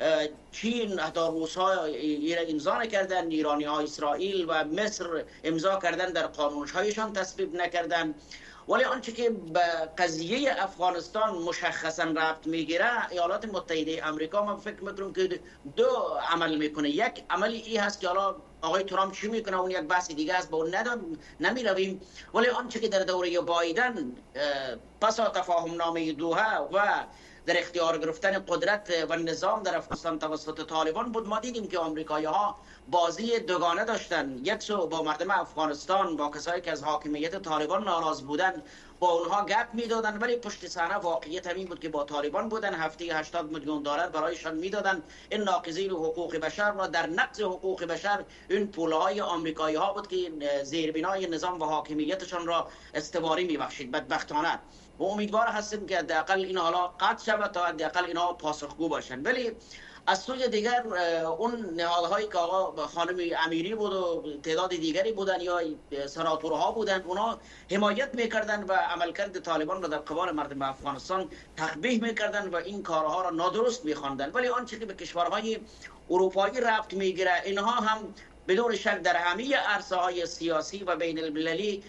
چین، حتی روس ها امضا نکردند، ایرانی ها اسرائیل و مصر امضا کردند، در قانونش هایشان تصویب نکردند. ولی آنچه که به قضیه افغانستان مشخصا ربط میگیره، ایالات متحده آمریکا من فکر میکنم که دو عمل میکنه. یک عملی این هست که حالا آقای ترامپ چی میکنه اون یک بحث دیگه است، به اون نمیرویم. ولی آنچه که در دوره بایدن پس از تفاهم نامه دوحه و در اختیار گرفتن قدرت و نظام در افغانستان توسط طالبان بود، ما دیدیم که آمریکایی ها بازی دوگانه داشتن. یک سو با مردم افغانستان، با کسایی که از حاکمیت طالبان ناراض بودند، با اونها گپ میدادن، ولی پشت صحنه واقعیت همین بود که با طالبان بودن، هفته 80 میلیون دلار برایشان میدادن. این ناقضین حقوق بشر و در نقض حقوق بشر این پولهای آمریکایی ها بود که زیربنای نظام و حاکمیتشان را استواری میبخشید. بدبختانه و امیدوار هستیم که حداقل این حالا قطع شود تا حداقل اینها پاسخگو باشند. ولی از سوی دیگر اون نهادهایی که آقا خانم امیری بود و تعداد دیگری بودن یا سناتورها بودن، اونا حمایت میکردن و عملکرد طالبان را در قبال مردم افغانستان تقبیح میکردن و این کارها را نادرست میخواندن. ولی آنچه که به کشورهای اروپایی ربط میگیره، اینها هم بدون شک در همه عرصه های سیاسی و بین المللی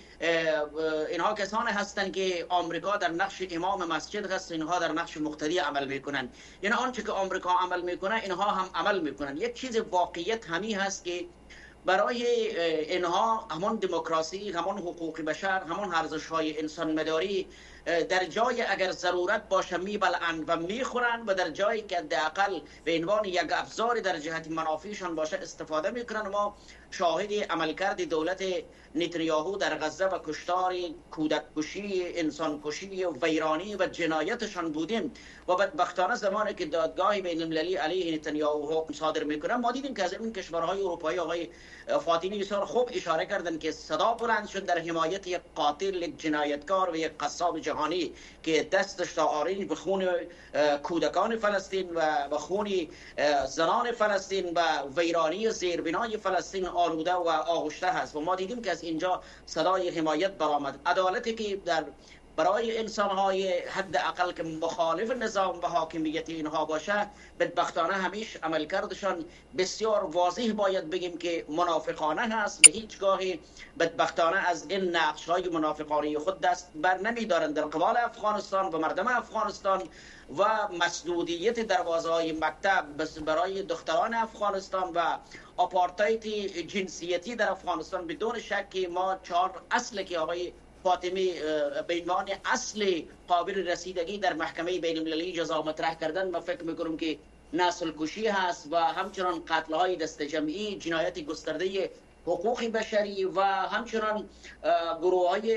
اینها کسانی هستند که آمریکا در نقش امام مسجد هست، اینها در نقش مقتدی عمل میکنن. یعنی آنچه که آمریکا عمل میکنه اینها هم عمل میکنن. یک چیز واقعیت همی هست که برای اینها همان دموکراسی، همان حقوق بشر، همان ارزش‌های انسان مداری در جای اگر ضرورت باشه میبلعند و میخورن و در جایی که حداقل به عنوان یک ابزار در جهت منافعشان باشه استفاده میکنن. ما شاهد عملکرد دولت نتانیاهو در غزه و کشتار، کودک کشی، انسان کشی و ویرانی و جنایتشان بودیم و بدبختانه زمانی که دادگاه بین المللی علیه نتانیاهو حکم صادر میکنه، ما دیدیم که از این کشورهای اروپایی آقای فاطمی بسیار خوب اشاره کردن که صدا بلند شد در حمایت یک قاتل، یک جنایتکار و یک قصاب جهانی که دستش تا آرین به خون کودکان فلسطین و به خون زنان فلسطین و ویرانی زیربنای فلسطین آلوده و آغشته هست. و ما دیدیم که از اینجا صدای حمایت برآمد. عدالتی که در برای انسان‌های حداقل که مخالف نظام و حاکمیت اینها باشه، بدبختانه همیشه عملکردشان بسیار واضح باید بگیم که منافقانه هست. به هیچ گاهی بدبختانه از این نقش‌های منافقانه خود دست بر نمی‌دارند در قبال افغانستان و مردم افغانستان و مسدودیت دروازه‌های مکتب برای دختران افغانستان و آپارتاید جنسیتی در افغانستان. بدون شک ما 4 اصل که آقای فاطمی به عنوان اصل قابل رسیدگی در محکمه بین المللی جزا مطرح کردن، ما فکر میکنم که نسل کشی هست و همچنان قتل های دست جمعی، جنایت گسترده حقوق بشری و همچنان گروه های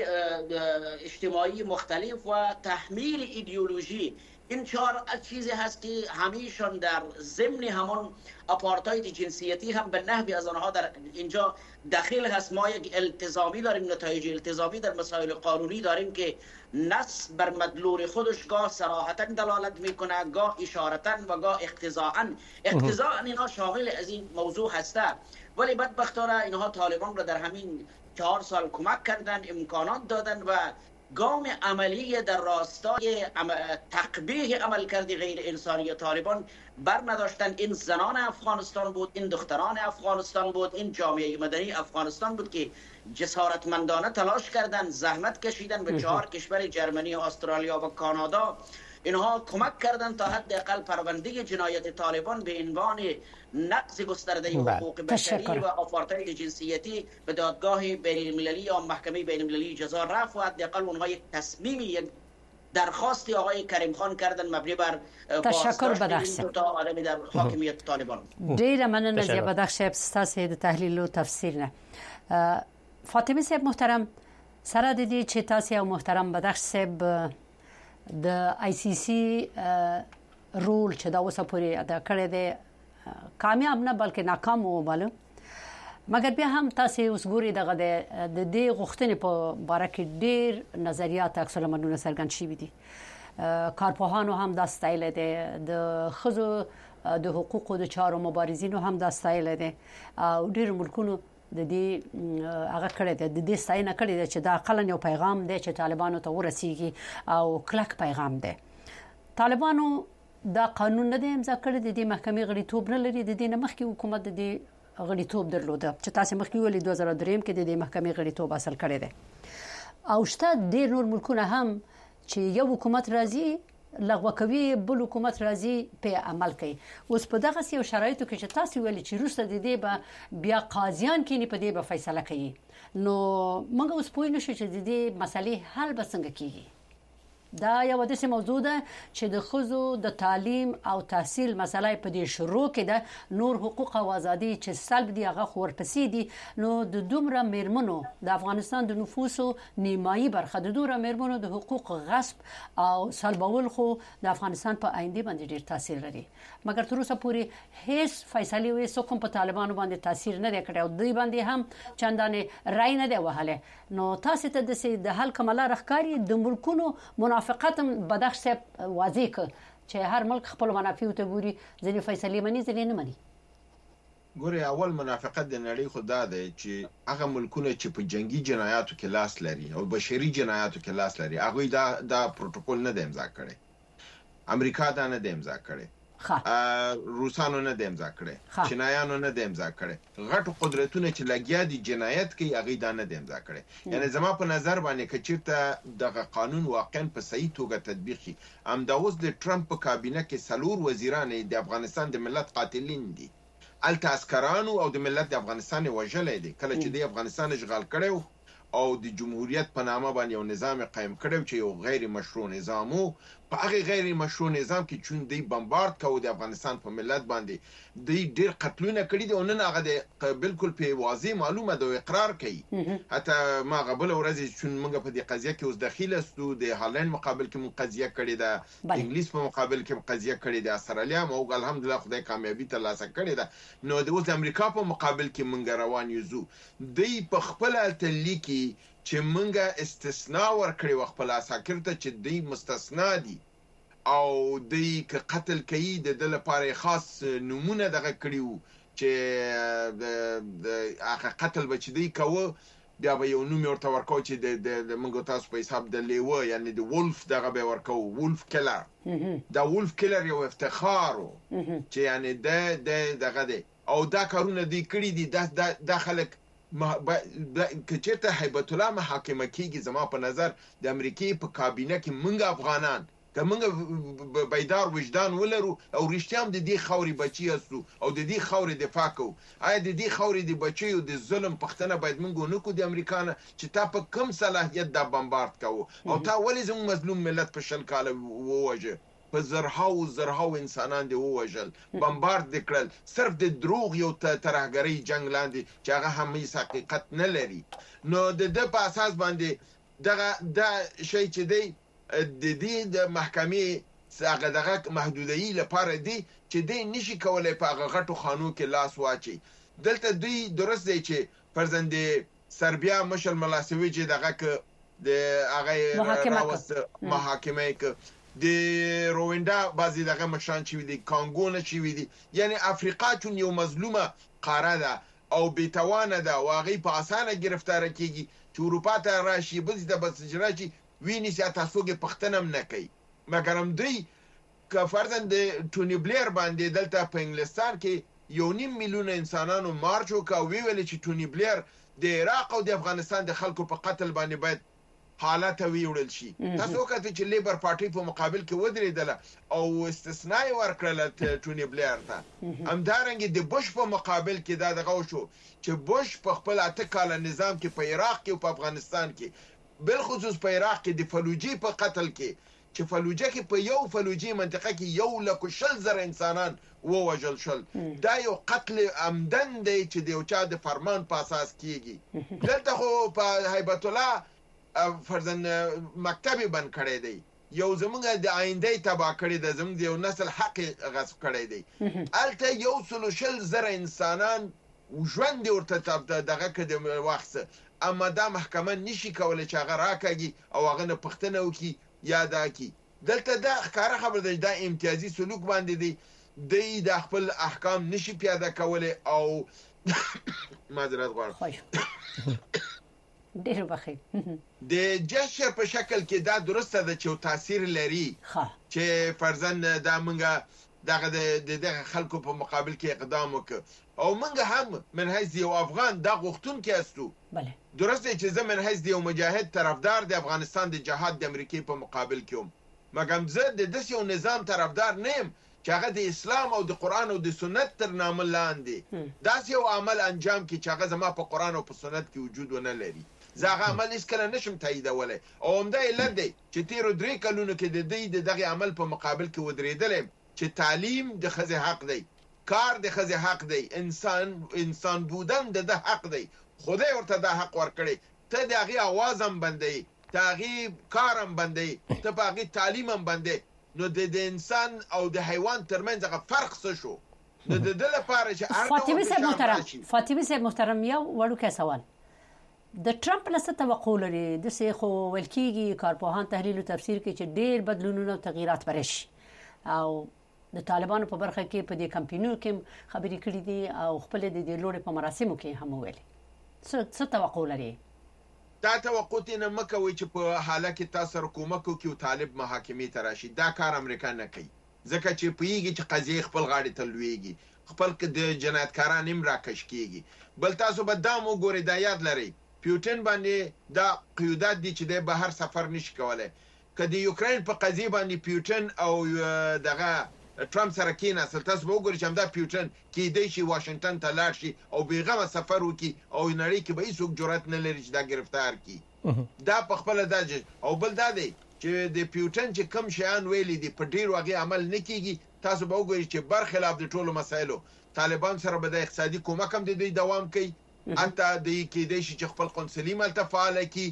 اجتماعی مختلف و تحمیل ایدئولوژی. این 4 چیزی هست که همیشون در ضمن همون آپارتاید جنسیتی هم به نحوی از آنها در اینجا داخل هست. ما یک التزامی داریم، نتایج التزامی در مسائل قانونی داریم که نص بر مدلول خودش گاه صراحتاً دلالت میکنه، گاه اشارتاً و گاه اقتضاءاً. اینها شامل از این موضوع هسته. ولی بدبختانه اینها طالبان را در همین 4 سال کمک کردن، امکانات دادن و گام عملی در راستای تقبیح عملکرد غیر انسانی طالبان بر نداشتن. این زنان افغانستان بود، این دختران افغانستان بود، این جامعه مدنی افغانستان بود که جسارتمندانه تلاش کردن، زحمت کشیدن به 4 کشور جرمنی، استرالیا و کانادا. اینها کمک کردن تا حداقل پرونده جنایت طالبان به عنوان نقض گسترده حقوق بشری و آپارتاید جنسیتی به دادگاه بین المللی یا محکمه بین المللی جزا رفت و حداقل اونها یک تصمیمی، یک درخواستی آقای کریم خان کردن مبنی بر تشکر بدخشم تا آدمی در حاکمیت طالبان. ډیره مننه زیات بدخشم ستاسو د تحلیل او تفسیر نه. فاطمه صاحب محترم، سره د دې چې تاسو او محترم بدخش صاحب د آی سی سی رول چې دا اوسه پورې ادا کړی دی کامیاب نه بلکې ناکام وباله، مګر بیا هم تاسو اوس ګوري دغه د دې غوښتنې په باره کې ډېر نظریات عکس العملونه څرګند شوي دي. کارپوهانو هم دا ستایل دي، د خزو د حقوقو د چارو مبارزینو هم دا ستایل دي او ډیر ملکونو د دې هغه کړی د دې ستاینه کړې چې دا عقلن یو پیغام دی چې طالبانو ته ورسیږي او کلک پیغام دی. طالبانو دا قانون نه دی امضا کړی د دې محکمې غړیتوب نه لري، د دې نه مخکې حکومت د دې غړیتوب درلوده چې تاسو مخکې ویلي 2003 کې د دې محکمې غړیتوب حاصل کړی دی او شته ډیر نور ملکونه هم چې یو حکومت راځي لغوه کوي بل حکومت راځي په عمل کوي. اوس په دغه یو شرایطو کې چې تاسو ویلي چې روسته د دې به بیا قاضیان کې نه په دې به فیصله کوي، نو موږ اوس پوه نشو چې د دې مسلې حل به څنګه کیږي. دا یو د څه موضوع ده چې د خزو د تعلیم او تحصیل مسله په دې شروع کې ده، نور حقوق او ازادي چې سلب دي هغه خورپسې دي. نو د دومره میرمنو د افغانستان د نفوسو نیمایي برخه د دومره میرمنو د حقوق غصب او سلبول خو د افغانستان په آینده باندې ډیر تاثیر لري، مګر تر اوسه پورې هیڅ فیصله وي څوک په طالبانو باندې تاثیر نه کړی او دوی باندې هم چندانې رای نه دی وهله. نو تاسو ته د حل کومه راخکاری د ملکونو فقط بدخش واضح ک چې هر ملک خپل منافع ته ګوري، ځینې فیصله مني ځینې نه مني. ګوري اول منافقت د نړۍ خدا دی چې هغه ملکونه چې په جنگي جنایاتو کې لاس لري او بشري جنایاتو کې لاس لري هغه دا پروتوکول نه دی امضا کړی، امریکا دا نه دی امضا کړی، روسانو نه د امضا کړي، چینایانو نه د امضا کړي، غټ قدرتونه چې لګیا دي جنایت کوي هغه دا نه د امضا کړي. یعنی زما په نظر باندې کچیرته دغه قانون واقعا په صحیح توګه تطبیق شي ام دا اوس د ټرمپ په کابینه کې سلور وزیران د افغانستان د ملت قاتلین دي، الته عسکرانو او د ملت د افغانستان وژلې دي کله چې د افغانستان اشغال کړو او د جمهوریت په نامه باندې یو نظام قائم کړو چې یو غیر مشروع نظام وو. په هغه غیر مشروع نظام کې چون دی بمبارد کوي د افغانستان په ملت باندې دی ډیر قتلونه کړي دي او نن هغه بالکل په واضح معلومه ده اقرار کوي. حتی ما قبل ورځ چون موږ په دې قضیه کې اوس داخله سو د هالند مقابل کې موږ قضیه کړې ده، انګلیس په مقابل کې قضیه کړې ده، استرالیا او الحمدلله خدای کامیابی ترلاسه کړې ده. نو د اوس امریکا په مقابل کې موږ روان یو دی په خپل تللی کې چې منګه استثناء ورکړي و خپل عساکر ته چې دی مستثنا دي او دی که قتل کوي د دل لپاره خاص نمونه دغه کړیو چې د هغه قتل بچ دی کوه بیا به یو نوم ورته ورکو چې د منګو تاسو په حساب د لیوه یعنی د ولف دغه به ورکو ولف کلر. دا ولف کلر یو افتخار چې یعنی دغه دی او دا کارونه دی کړی دي د خلک کچته هیبت الله محاکمه کیږي. زما په نظر د امریکای په کابینه کې منګ افغانان که منګ بیدار وجدان ولرو او رښتیام د دې خوري بچی اسو او د دې خوري دفاع کو آیا د دې خوري د بچی او د ظلم پښتنه باید منګ نو کو د امریکانه چې تا په کم صلاحیت د بمبارد کو او تا ولې زموږ مظلوم ملت په شل کال ووجه په زرهاو انسانان دی ووجل بمبارد دکړل صرف د دروغ یو ترهګری جنگ لاندې چې هغه هم هیڅ حقیقت نه لري. نو د په اساس باندې دغه شی چې دی د دې د محکمې دغه محدودیت لپاره دی چې دی نشي کولای په هغه غټو خانو کې لاس واچي. دلته دوی درست دی چې فرزند سربیا مشل ملاسویچ دغه ک د هغه محاکمه ک د رویندا بعضی دغه مشان چې دی کانګو نه چې دی یعنی افریقا چون یو مظلومه قاره ده او بیتوانه ده واغې په اسانه گرفتار کیږي چې اروپا ته راشي بز د بسجراچی ویني چې تاسو کې پښتنم نه کوي مګر هم دوی که فرضاً د ټونی بلیر باندې دلته په انګلستان کې 1.5 میلیون انسانانو مارچ وکاو ویل چې ټونی بلیر د عراق او د افغانستان د خلکو په قتل باندې باید حالات ویوړل شي. تاسو کته چې لیبر پارټي په مقابل کې ودرېدله او استثناء ورکړل ټونی بلیر ته همدارنګه د بوش په مقابل کې دا دغه شو چې بوش په خپل اته کال نظام کې په عراق کې او په افغانستان کې بالخصوص په عراق کې د فلوجي په قتل کې چې فلوجه کې په یو فلوجي منطقه کې 1,000,000 انسانان ووجل شل دا یو قتل عمدن دی چې د یو چا د فرمان په اساس کیږي. دلته خو په هیبت الله فرزن مکتبي بند کړی دی یو زمونږ د آینده تبا کړی دی زمونږ د یو نسل حق غصب کړی دی الته 1,000,000 انسانان ژوند ورته دغه کده وخت اما دا محکمه نشي کولای چې هغه راکاږي او هغه نه پښتنه وکي یا دا کی دلته دا ښکاره خبر دی دا امتیازي سلوک باندې دی د خپل احکام نشي پیاده کولای او معذرت غواړم ډېر بخیر د جشن په شکل کې دا درسته ده چې تاثیر لري چې فرضاً دا منګه دغه خلکو په مقابل کې اقدام وکړ او منګه هم من حیث یو افغان دا غوښتون کې استو بله درسته چې زه من حیث یو مجاهد طرفدار د افغانستان د جهاد د امریکای په مقابل کې وم مګم زه د داسې یو نظام طرفدار نه یم چې هغه د اسلام او د قران او د سنت تر نامه لاندې داسې یو عمل انجام کړي چې هغه زما په قران او په سنت کې وجود ونه لري زه هغه عمل هیڅ کله نشم تاییدولی او همدا علت دی چې تیرو 3 کلونو کې د دغه عمل په مقابل کې ودرېدلم چې تعلیم د ښځې حق دی کار د ښځې حق دی انسان بودن د حق دی خدای ورته دا حق ورکړي ته د هغې اواز هم بندوي ته هغې کار هم بندوي ته په هغې تعلیم هم بندوي نو د انسان او د حیوان ترمنځ هغه فرق څه شو نو د ده لپاره چې فاطمه صاحب محترم یو وړوکی سوال د ټرمپ نه څه توقع لري داسې خو ویل کېږي کارپوهان تحلیل او تفسیر کوي چې ډېر بدلونونه او تغییرات به راشي او د طالبانو په برخه کې په دې کمپینونو کې خبرې کړې دي او خپل د دې لوړې په مراسمو کې هم ویلي څه توقع لري دا توقع نه مکوي چې په حاله کې تاسو حکومت کوي او طالب محاکمې ته راشي دا کار امریکا نه کوي ځکه چې پوهیږي چې قضیه خپل غاړې ته لویږي خپل د جنایتکاران هم راکش کیږي بل تاسو به دا مو ګوري دا یاد لري پیوټن باندې دا قیودات دي چې د بهر سفر نشي کولای که د یوکرين په قضیه باندې پیوټن او دغه ټرمپ سره کېناستل تاسو به وګورئ چې همدا پیوټن کېدای شي واشنگټن ته لاړ شي او بېغمه سفر وکړي او نړۍ کې به هیڅوک جرأت نه لري چې دا گرفتار کړي دا په خپله دا او بل دا دی چې د پیوټن چې کم شیان ویلي دي په ډېرو هغې عمل نه کېږي تاسو به وګورئ چې برخلاف د ټولو مسایلو طالبان سره به د اقتصادي کومک هم د دوی دوام کوي حتی دوی کېدای شي چې خپل قونسلي هلته فعاله کړي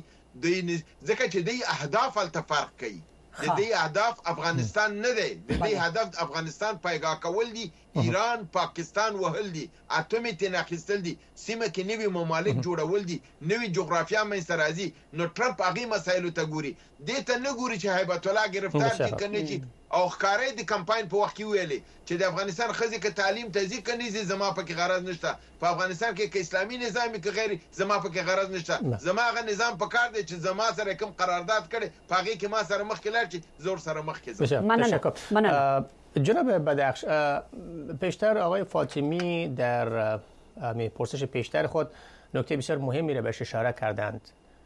ځکه چې دوی اهداف هلته فرق کوي د دې هدف افغانستان نه دی د دې هدف افغانستان پایګاه کول دي ایران پاکستان وهل دي اتمې تناقضل دي سیمه کې نوي ممالک جوړول دي نوي جغرافیا منځته راځي نو ټرمپ هغه مسایلو ته ګوري دې ته نه ګوري چې هیبت الله گرفتار دي کنه چې او ښکارې د کمپاین په وخت کې ویلي چې د افغانستان ښځې که تعلیم ته ځي که نه ځي زما پکې غرض نشته په افغانستان کې که اسلامي نظام وي که غیر زما پکې غرض نشته زما هغه نظام پکار دی چې زما سره کوم قرارداد کړی په هغې کې ما سره مخکې لاړ چې زه ورسره مخکې مننه جناب بدخش پیشتر آقای فاطمی در پرسش پیشتر خود نکته بسیار مهمی را بهش اشاره کردند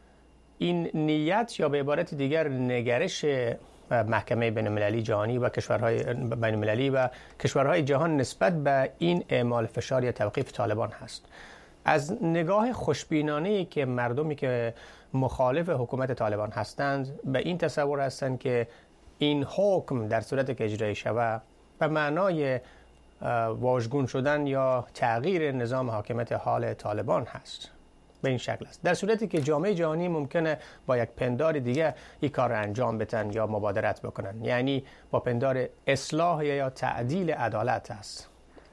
این نیت یا به عبارت دیگر نگرش محکمه بین‌المللی جهانی و کشورهای بین‌المللی و کشورهای جهان نسبت به این اعمال فشار یا توقیف طالبان هست. از نگاه خوشبینانه‌ای که مردمی که مخالف حکومت طالبان هستند به این تصور هستند که این حکم در صورت که اجرایی شود به معنای واژگون شدن یا تغییر نظام حاکمیت حال طالبان هست. به این شکل است. در صورتی که جامعه جهانی ممکنه با یک پندار دیگه این کار را انجام بدن یا مبادرت بکنن، یعنی با پندار اصلاح یا تعدیل عدالت است.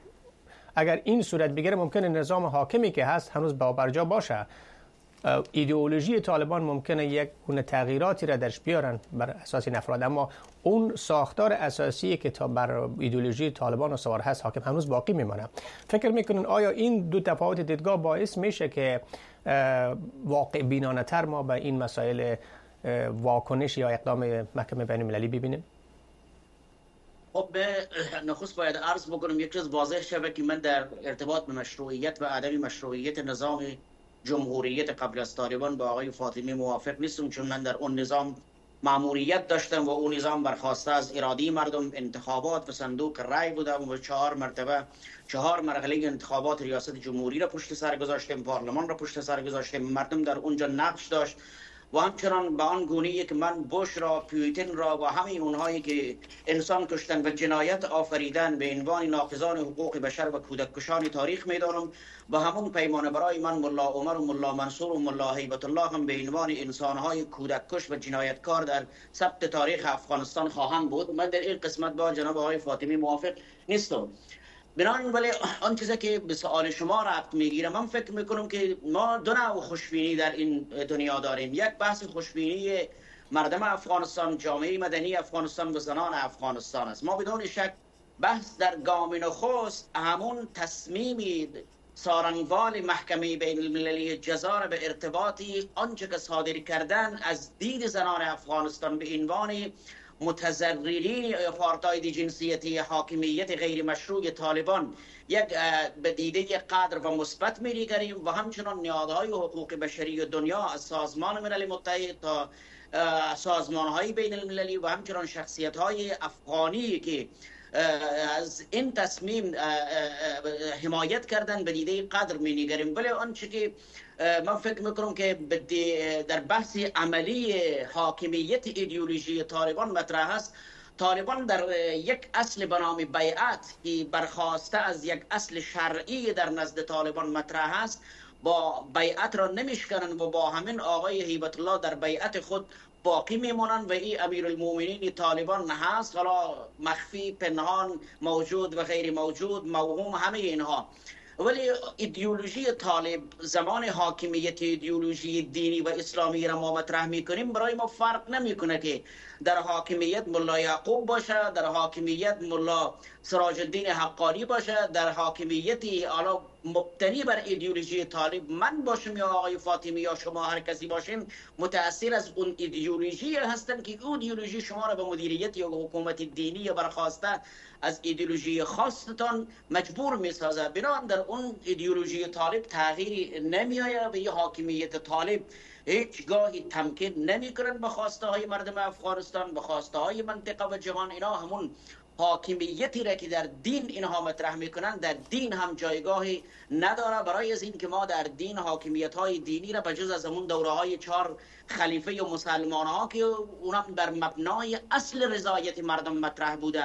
اگر این صورت بگیره ممکنه نظام حاکمی که هست هنوز باورجا باشه. ایدئولوژی طالبان ممکنه یک گونه تغییراتی را درش بیارن بر اساس این افراد، اما اون ساختار اساسی که تا بر ایدئولوژی طالبان و سوار هست حاکم هنوز باقی میمانه. فکر میکنن آیا این دو تفاوت دیدگاه باعث میشه که واقع بینانه تر ما به این مسائل واکنش یا اقدام محکمه بین‌المللی ببینیم؟ خب نخست باید عرض بکنم یک چیز واضح شده که من در ارتباط به مشروعیت و عدم مشروعیت نظام جمهوریت قبل از طالبان با آقای فاطمی موافق نیستم، چون من در اون نظام ماموریت داشتم و اون نظام برخواسته از اراده مردم، انتخابات و صندوق رای بودم و 4 مرحله انتخابات ریاست جمهوری را پشت سر گذاشتیم، پارلمان را پشت سر گذاشتیم، مردم در اونجا نقش داشت و همچنان به آن گونه‌ای که من بوش را، پیوتین را و همه اونهایی که انسان کشتن و جنایت آفریدن به عنوان ناقضان حقوق بشر و کودککشان تاریخ می‌دانم و همون پیمانه برای من ملا عمر و ملا منصور و ملا هیبت الله هم به عنوان انسان‌های کودککش و جنایتکار در ثبت تاریخ افغانستان خواهند بود. من در این قسمت با جناب آقای فاطمی موافق نیستم. بنابراین ولی آن چیزی که به سوال شما ربط میگیره، من فکر میکنم که ما دو نوع خوشبینی در این دنیا داریم. یک بحث خوشبینی مردم افغانستان، جامعه مدنی افغانستان و زنان افغانستان است. ما بدون شک بحث در گام نخست همون تصمیمی سارنگوال محکمه بین المللی جزا را به ارتباطی آنچه که صادر کردن از دید زنان افغانستان به عنوان متضررین آپارتاید جنسیتی حاکمیت غیر مشروع طالبان یک به دیده قدر و مثبت می‌نگریم و همچنان نهادهای حقوق بشری دنیا از سازمان ملل متحد تا سازمان‌های بین المللی و همچنان شخصیت‌های افغانی که از این تصمیم حمایت کردن به دیده قدر می‌نگریم. ولی آنچه که من فکر میکنم که در بحث عملی حاکمیت ایدئولوژی طالبان مطرح است. طالبان در یک اصل به نام بیعت که برخواسته از یک اصل شرعی در نزد طالبان مطرح است، با بیعت را نمیشکنن و با همین آقای هیبت الله در بیعت خود باقی میمونن و این امیرالمومنین طالبان هست، حالا مخفی، پنهان، موجود و غیر موجود، موهوم، همه اینها. ولی ایدئولوژی طالب زمان حاکمیت ایدئولوژی دینی و اسلامی را ما مطرح میکنیم، برای ما فرق نمیکنه که در حاکمیت ملا یعقوب باشه، در حاکمیت ملا سراج الدین حقانی باشه، در حاکمیتی حالا مبتنی بر ایدئولوژی طالب من باشم یا آقای فاطمی یا شما هر کسی باشیم، متأثر از اون ایدئولوژی هستن که اون ایدئولوژی شما را به مدیریت یا حکومت دینی یا برخواسته از ایدئولوژی خاصتان مجبور میسازه. بنابراین در اون ایدئولوژی طالب تغییری نمیآید و یه حاکمیت طالب هیچگاهی تمکین نمیکنن به خواسته های مردم افغانستان، به خواسته های منطقه و جهان. اینا همون حاکمیتی را که در دین اینها مطرح میکنن در دین هم جایگاهی نداره. برای از این که ما در دین حاکمیت های دینی را بجز از همون دوره های 4 خلیفه و مسلمان ها که اونم بر مبنای اصل رضایت مردم مطرح بوده،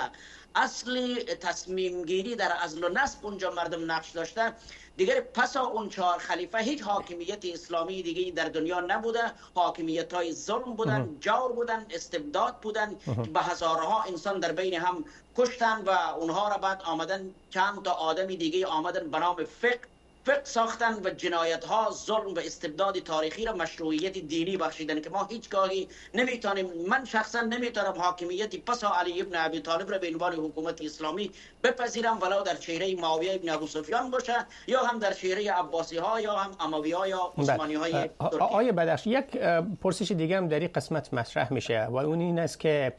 اصل تصمیم گیری در عزل و نسب اونجا مردم نقش داشته، دیگر پس اون 4 خلیفه هیچ حاکمیت اسلامی دیگه در دنیا نبوده. حاکمیت های ظلم بودن، جور بودن، استبداد بودن، به هزارها انسان در بین هم کشتن و اونها را بعد آمدن چند تا آدمی دیگه آمدن به نام فقه ساختن و جنایت ها، ظلم و استبداد تاریخی را مشروعیت دینی بخشیدن که ما هیچگاهی نمیتونیم، من شخصا نمیتونم حاکمیتی پس علی ابن ابی طالب را به عنوان حکومت اسلامی بپذیرم، ولو در چهره معاویه ابن ابو سفیان باشه یا هم در چهره عباسی ها یا هم اموی ها یا عثمانی های ترکی. آیه بدخش، یک پرسش دیگه هم در این قسمت مطرح میشه و اون این است که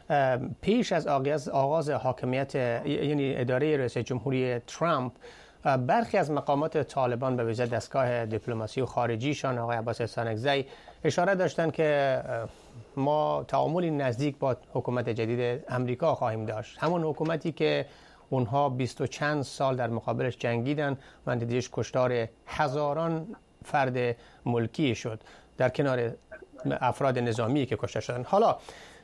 پیش از آغاز حاکمیت یعنی اداره رئیس جمهوری ترامپ، برخی از مقامات طالبان به ویژه دستگاه دیپلماسی و خارجیشان آقای عباس استانکزی اشاره داشتند که ما تعاملی نزدیک با حکومت جدید امریکا خواهیم داشت، همون حکومتی که اونها 20 و چند سال در مقابلش جنگیدن و نتیجهش کشتار هزاران فرد ملکی شد در کنار افراد نظامی که کشته شدن. حالا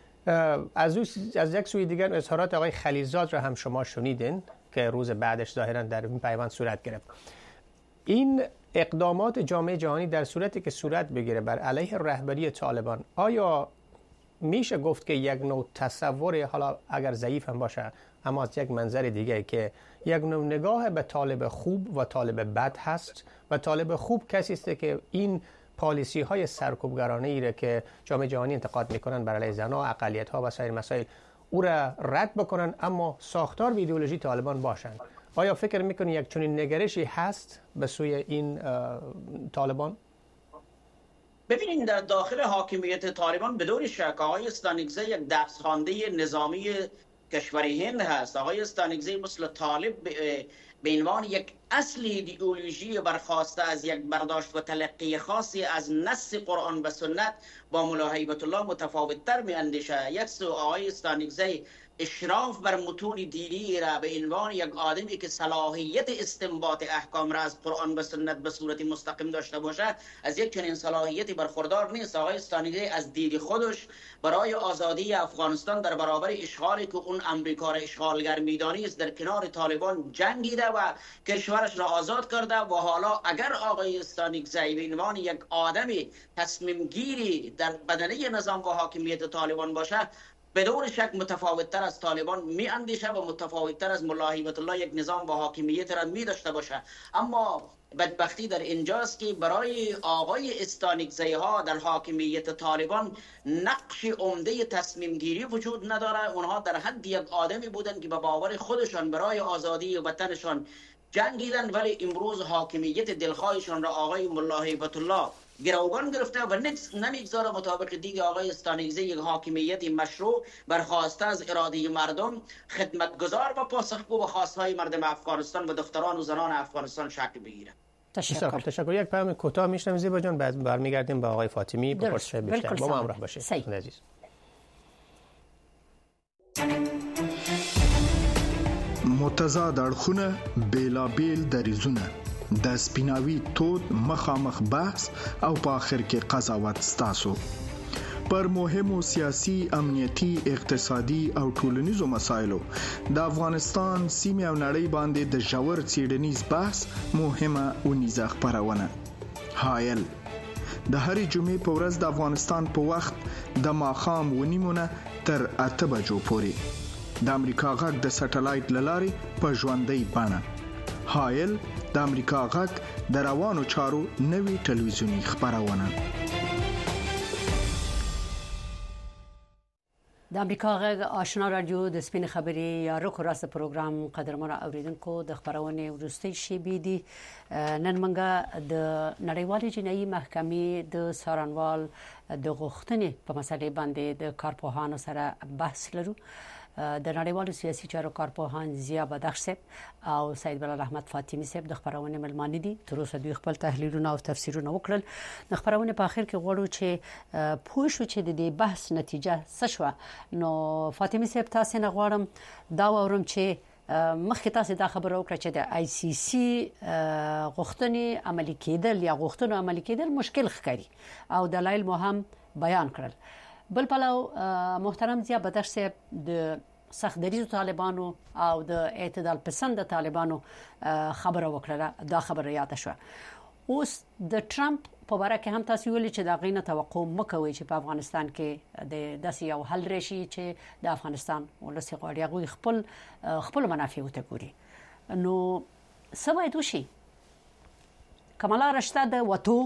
از یک سوی دیگر اظهارات آقای خلیلزاد را هم شما شنیدین که روز بعدش ظاهرا در این پیوند صورت گرفت. این اقدامات جامعه جهانی در صورتی که صورت بگیره بر علیه رهبری طالبان، آیا میشه گفت که یک نوع تصور، حالا اگر ضعیف هم باشه اما از یک منظر دیگه، که یک نوع نگاه به طالب خوب و طالب بد هست و طالب خوب کسی است که این پالیسی های سرکوبگرانه ای را که جامعه جهانی انتقاد میکنن بر علیه زنها، اقلیت ها و سایر مسائل او را رد بکنن اما ساختار و ایدئولوژی طالبان باشند؟ آیا فکر میکنی یک چنین نگرشی هست به سوی این طالبان؟ ببینید در داخل حاکمیت طالبان بدون شک آقای استانکزی یک درس خوانده نظامی کشور هند هست. آقای استانکزی مثل طالب به عنوان یک اصل ایدئولوژی برخواسته از یک برداشت و تلقی خاصی از نص قرآن و سنت با ملا هیبت الله متفاوت‌تر می‌اندیشه. یک سو آقای استانکزی اشراف بر متون دینی را به عنوان یک آدمی که صلاحیت استنباط احکام را از قرآن و سنت به صورت مستقیم داشته باشه، از یک چنین صلاحیتی برخوردار نیست. آقای استانکزی از دید خودش برای آزادی افغانستان در برابر اشغالی که اون امریکا را اشغالگر می‌دانست در کنار طالبان جنگیده و کشورش را آزاد کرده و حالا اگر آقای استانکزی به عنوان یک آدمی تصمیم گیری در بدنه نظام و حاکمیت طالبان باشه، بدون شک متفاوت‌تر از طالبان می‌اندیشه و متفاوت‌تر از ملا هیبت الله یک نظام با حاکمیت را می‌داشته باشه. اما بدبختی در اینجاست که برای آقای استانکزی ها در حاکمیت طالبان نقش عمده تصمیم گیری وجود نداره. اونها در حد یک آدمی بودن که به باور خودشان برای آزادی وطنشان جنگیدن، ولی امروز حاکمیت دلخواهشان را آقای ملا هیبت الله گروگان گرفته و نمیگذاره مطابق دیگه آقای استانکزی یک حاکمیت مشروع برخواسته از اراده مردم خدمتگزار و پاسخگو به خواستهای مردم افغانستان و دختران و زنان افغانستان شکل بگیره. تشکر. یک پیام کوتاه میشنویم زیبا جان، بعد برمیگردیم به آقای فاطمی با پرسش بیشتر. با ما همراه باشید عزیز. متضاد اړخونه بیلابیل دریزونه د سپیناوي تود مخامخ بحث او په آخر کې قضاوت ستاسو پر مهمو سیاسي، امنیتي، اقتصادي او ټولنیزو مسایلو د افغانستان سیمه او نړۍ باندې د ژور څېړنیز بحث مهمه ونیزه خبرونه حایل د هرې جمعې په ورځ د افغانستان په وخت د ماښام ونیمونه تر 8 بجو پورې د امریکا غږ د سټلایټ لارې په ژوندۍ بڼه حایل د امریکا غږ د روانو چارو نوي ټلویزیونی خبرونه. د امریکا غږ آشنا رادیو د سپین خبري یا روکو راست پروګرام قدرمن اوریدونکو د خبرونه ورستي شی دي. نن منګه د نړیوالې جنایي محکمې د سارنوال د غوښتنې په مسلې باندې د کارپوهانو سره بحث لرو. د نړیوالو سیاسي چارو کارپوهان زیا بدخش صاحب او سید بلال احمد فاطمی صاحب د خبرونه ملمانه دي. تر اوسه دوی خپل تحلیلونه او تفسیرونه وکړل. د خبرونه په اخر کې غواړو چې پوه شو چې د دې بحث نتیجه څه شو. نو فاطمی صاحب تاسو نه غواړم دا واورم چې مخکې تاسو دا خبره وکړه چې د آی سی سی غوښتنې عملي کېدل یا غوښتنو عملي کېدل مشکل ښکاري او دلایل مو هم بیان کړل. بل پلو محترم زیا بدخش صاحب د سختدریزو طالبانو او د اعتدال پسند طالبانو خبره وکړه. دا خبره یاد شوه. اوس د ټرمپ په اړه کې هم تاسو ویلي چې دا غینه توقع مکوي چې په افغانستان کې د داسې یو حل راشي چې د افغانستان ولسی غواړي هغه خپل منافع وته ګوري. نو څه باید وشي؟ کمالا رشته د وټو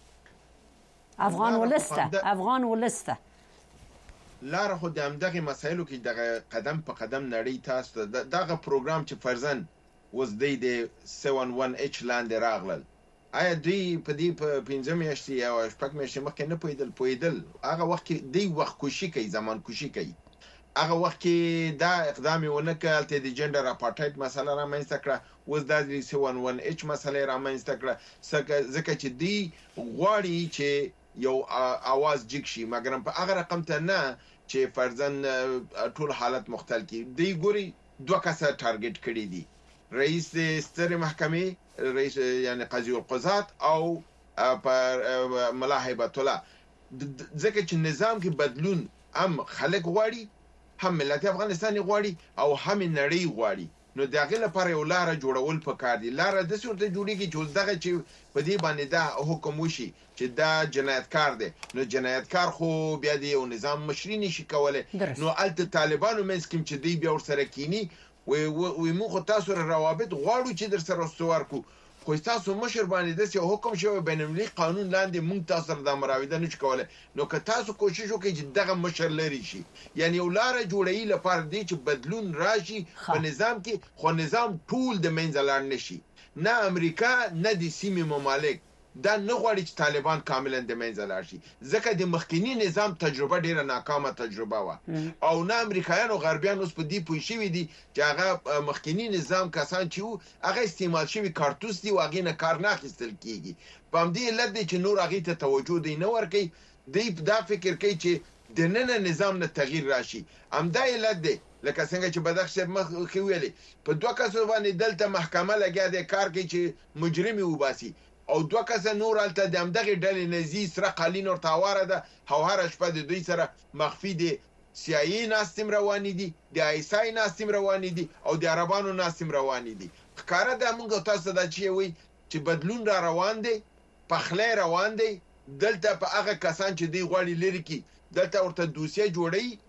افغان ولسته لاره خو د همدغه مسایلو کې دغه قدم په قدم نړۍ تاسو دغه پروګرام چې فرزن وزدې د 711H لاندې راغلل. آیا دوی په دې په 15 میاشتې او شپږ میاشتې مخکې نه پویدل هغه وخت کې دی وخت کوشي کوي زمان کوشي کوي هغه وخت کې دا اقدام ونه کړ ته د جندر اپارټایډ مسله را مینځته کړه وز د 711H مسله را مینځته کړه ځکه چې دی غواړي چې یو आवाज جګ شي مګر په هغه رقم ته نه چې فرزن ټول حالت مختل کی دی ګوري دوه کسه ټارګټ کړی دي رئیس ستر محکمې رئیس یعنی قاضي القضات او ملا هیبت الله ځکه چې نظام کې بدلون هم خلک غواړي هم ملت افغانستان غواړي او هم نړۍ غواړي. نو دغه لپاره یو لار جوړول پکار دي. لار د څه ورته جوړیږي چې دغه چې په دې باندې دا حکم وشي چې دا جنایتکار دی. نو جنایتکار خو بیا دی یو نظام مشري نشي کولای. نو الته طالبانو منځ کې چې دی بیا ورسره کینی وي موږ تاسو روابط غواړو چې در سره استوار کو خو تاسو مشر باندې د یو حکم شوی بین‌المللي قانون لاندې موږ تاسو سره د مراوده نه چکوله. نو که تاسو کوشش وکړئ چې دغه مشر لري شي یعنی یو لار جوړی لپاره دی چې بدلون راشي په نظام کې خو نظام ټول د منځ لاړ نشي. نه امریکا نه د سیمې ممالک دا نه غواړي چې طالبان کاملا د منځ لاړ شي ځکه د مخکینی نظام تجربه ډیره ناکامه تجربه و او نه امریکایان او غربیان اوس په دې پوه شوي دي چې هغه مخکینی نظام کسان چې هغه استعمال شوی کارتوس دي او هغه نه کار نه اخیستل کیږي. په همدې علت دی چې نور هغه ته توجه دی نه ورکوي. دی دا فکر کوي چې د نن نظام نه تغییر راشي. همدا علت دی لکه څنګه چې بدخش مخکې ویلي په دوه کسو باندې دلته محکمه لګیا دی کار کوي چې مجرم وباسي او دوه کسه نور الته د همدغه ډلې نزی سره قالین او تاواره ده هوهر شپه د دوی سره مخفي دي CIA ناستم رواني دي د ISI ناستم رواني دي او د عربانو ناستم رواني دي. ښکارا د موږ تاسو د چي وي چې بدلون را روان دي پخله روان دي دلته په هغه کسان چې دی غوړي لري کی دلته ورته دوسیه جوړي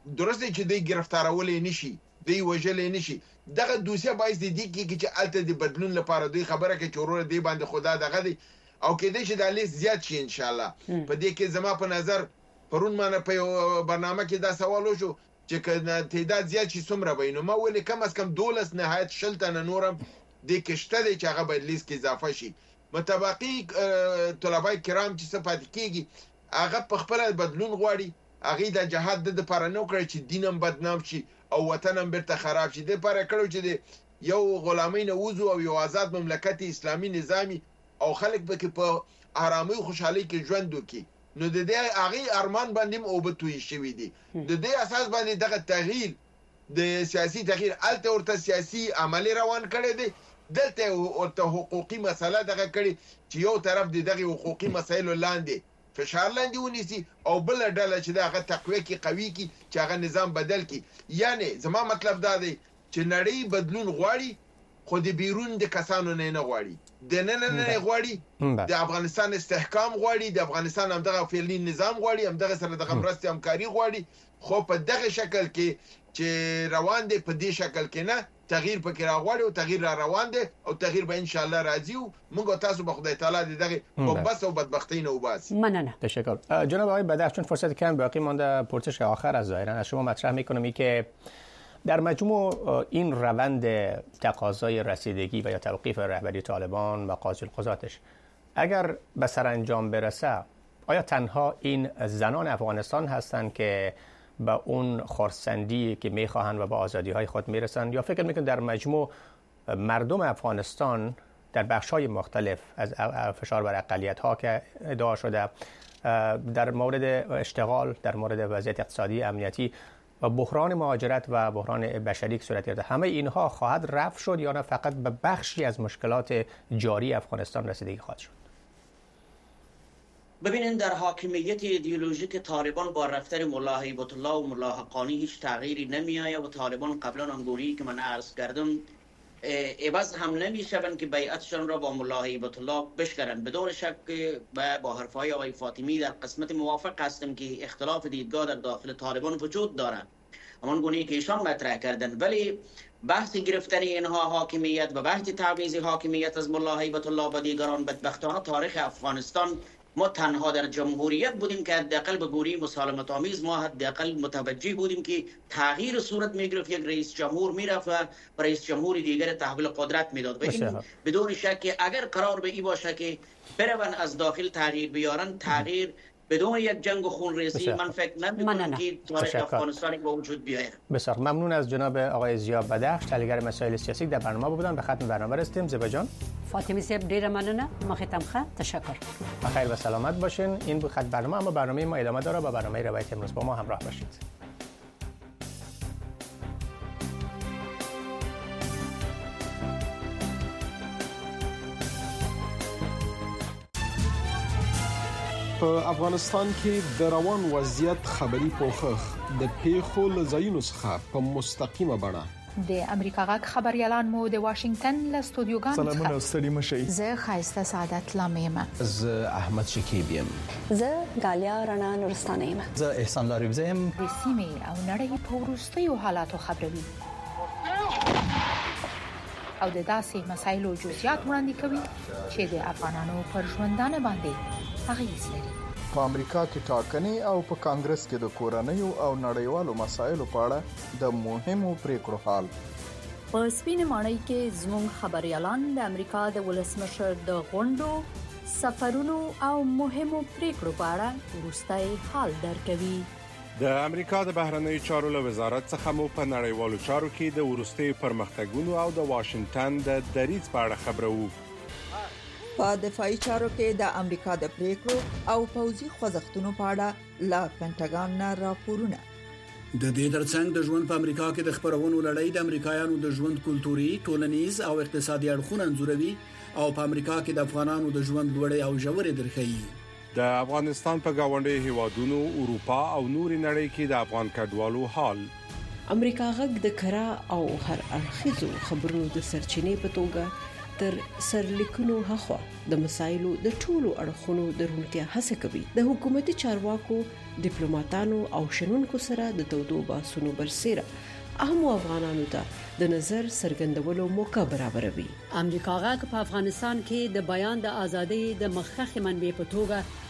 درسته چې د گرفتارولې نشي دی وجلې نشي دغه دوسیه باعث دي چې الته د بدلون لپاره دوی خبره کوي چې ورور دی باندې خدا دغه دی او کېدې چې د لیست زیات شي ان شاء الله په دې کې زما په نظر پرون ما په برنامه کې دا سوال وشو چې کنه تعداد زیات شي څومره بینو ما ولې کم از کم 12 نهایت شلتنه نورم د کشته د چې هغه به لیست کې اضافه شي متبقي طلبای کرام چې صفات کېږي هغه په خپل بدلون غواړي هغه د جهاد د لپاره نو کړی چې دینم بدنام شي او وطنم برته خراب شي د لپاره کړو چې یو غلامین وضو او یو آزاد مملکت اسلامي نظامی او خلک به په آرامي او خوشحالي کې ژوند وکړي نو د دې هغه ارمان باندې او بتوي شوی دي د دې اساس باندې دغه تغییر د سیاسي تغییر الته ورته سیاسي عملی روان کړي دي دلته ورته حقوقي مسله دغه کړي چې یو طرف دغه حقوقي مسایل لاندې فشار لاندې ونیسي او بل ډله چې دغه تقویه کې قوي کی چې هغه نظام بدل کی یعنی زما مطلب دا دی چې نړۍ بدلون غواړي خو د بیرون د کسانو نه غواړي د نه غواړي د افغانستان استحکام غواړي د افغانستان همدغه فعلی نظام غواړي همدغه سره د مرستې همکاري غواړي خو په دغه شکل کې چې روان دي په دې شکل کې نه تغییر پکې راغواړي او تغییر را روان دي او تغییر به ان شاء الله راځي او موږ تاسو به خدای تعالی دغه بس او بدبختی نه وباس ممنونم تشکر جناب آقای بدخشان فرصت کم باقی مونده پرسش آخر از ظاهرا از شما مطرح می‌کنم که در مجموع این روند تقاضای رسیدگی و یا توقیف رهبری طالبان و قاضی القضاتش اگر به سرانجام برسه آیا تنها این زنان افغانستان هستند که به اون خرسندی که میخواهند و به آزادی‌های خود میرسند یا فکر میکنید در مجموع مردم افغانستان در بخش‌های مختلف از فشار بر اقلیت‌ها که ادعا شده در مورد اشتغال در مورد وضعیت اقتصادی امنیتی و بحران مهاجرت و بحران بشری که صورت گرفته همه اینها خواهد رفع شد یا نه فقط به بخشی از مشکلات جاری افغانستان رسیدگی خواهد شد؟ ببینید در حاکمیت ایدئولوژیک طالبان با رفتن ملا هیبت الله و ملا حقانی هیچ تغییری نمیآید و طالبان قبلا انگوری که من عرض کردم عوض هم نمیشوند که بیعتشان را با ملا هیبت الله بشکنند. بدون شک با حرفهای آقای فاطمی در قسمت موافق هستم که اختلاف دیدگاه در داخل طالبان وجود دارد همان گونه‌ای که ایشان مطرح کردند ولی بحث گرفتن اینها حاکمیت و بحث تعویض حاکمیت از ملا هیبت الله و دیگران بدبختانه تاریخ افغانستان ما تنها در جمهوریت بودیم که حداقل به گونه مسالمت آمیز ما حداقل متوجه بودیم که تغییر صورت میگرفت یک رئیس جمهور میرفت و رئیس جمهور دیگر تحویل قدرت میداد و این بدون شک اگر قرار به این باشه که برون از داخل تغییر بیارن تغییر بدون یک جنگ و خونریزی من فکر نمی‌کنم که تاریخ افغانستان به وجود بیاید. بسیار ممنون از جناب آقای ضیا بدخش تحلیلگر مسائل سیاسی در برنامه بودن. به ختم برنامه رسیدیم. زیبا جان فاطمی صاحب ډیره مننه مختم خه تشکر بخیر و سلامت باشین. این بود خط برنامه اما برنامه ما ادامه داره با برنامه روایت امروز با ما همراه باشید. په افغانستان کې د روان وضعیت خبري پوښښ د پیښو لزاینو څخه په مستقیمه بڼه د امریکا غاک خبريالان مو د واشنگټن له استودیوګانو سلامونه ستړي مشي زه خایسته سعادت لامیم زه احمد شکیب یم زه غالیا رڼا نورستانه یم زه احسان لاریب یم د سیمې او نړۍ په وروستیو حالاتو خبروي او د داسې مسایلو جزئیات وړاندې کوي چې د افغانانو پر ژوندانه باندې اغیز لري. په امریکا کې ټاکنې او په کانګرس کې د کورنیو او نړیوالو مسایلو په اړه د مهمو پریکړو حال. په سپینه ماڼۍ کې زموږ خبريالان د امریکا د ولسمشر د غونډو سفرونو او مهمو پریکړو په اړه وروستي حال درکوي. د امریکا د بهرنیو چارو له وزارت څخه مو په نړیوالو چارو کې د وروستي پرمختګونو او د واشنگټن د دریځ په اړه خبرو. په دفاعي چارو کې د امریکا د پریکړو او پوځي خوځښتونو په اړه لا پینټاګان نه راپورونه. د دې ترڅنګ د ژوند په امریکا کې د خبرونو لړۍ د امریکایانو د ژوند کلتوري، ټولنیز او اقتصادي اړخونه انځوروي او په امریکا کې د افغانانو د ژوند لوړې او ژورې درخې. د افغانستان په گاونډي هیوادونو، اروپا او نورې نړۍ کې د افغان کډوالو حال. امریکا غږ د کرا او هر اړخیزو خبرونو د سرچینې په توګه تر سرلیکونو هخوا د مسایلو د ټولو اړخونو د روڼتیا هڅه کوي. د حکومتي چارواکو، ډیپلوماټانو او شنونکو سره د تودو بحثونو برسېره اهم افغانانو ته د نظر څرګندولو موقع برابروي. امریکا غاک په افغانستان کې د بیان د ازادۍ د مخکخ منبع په توګه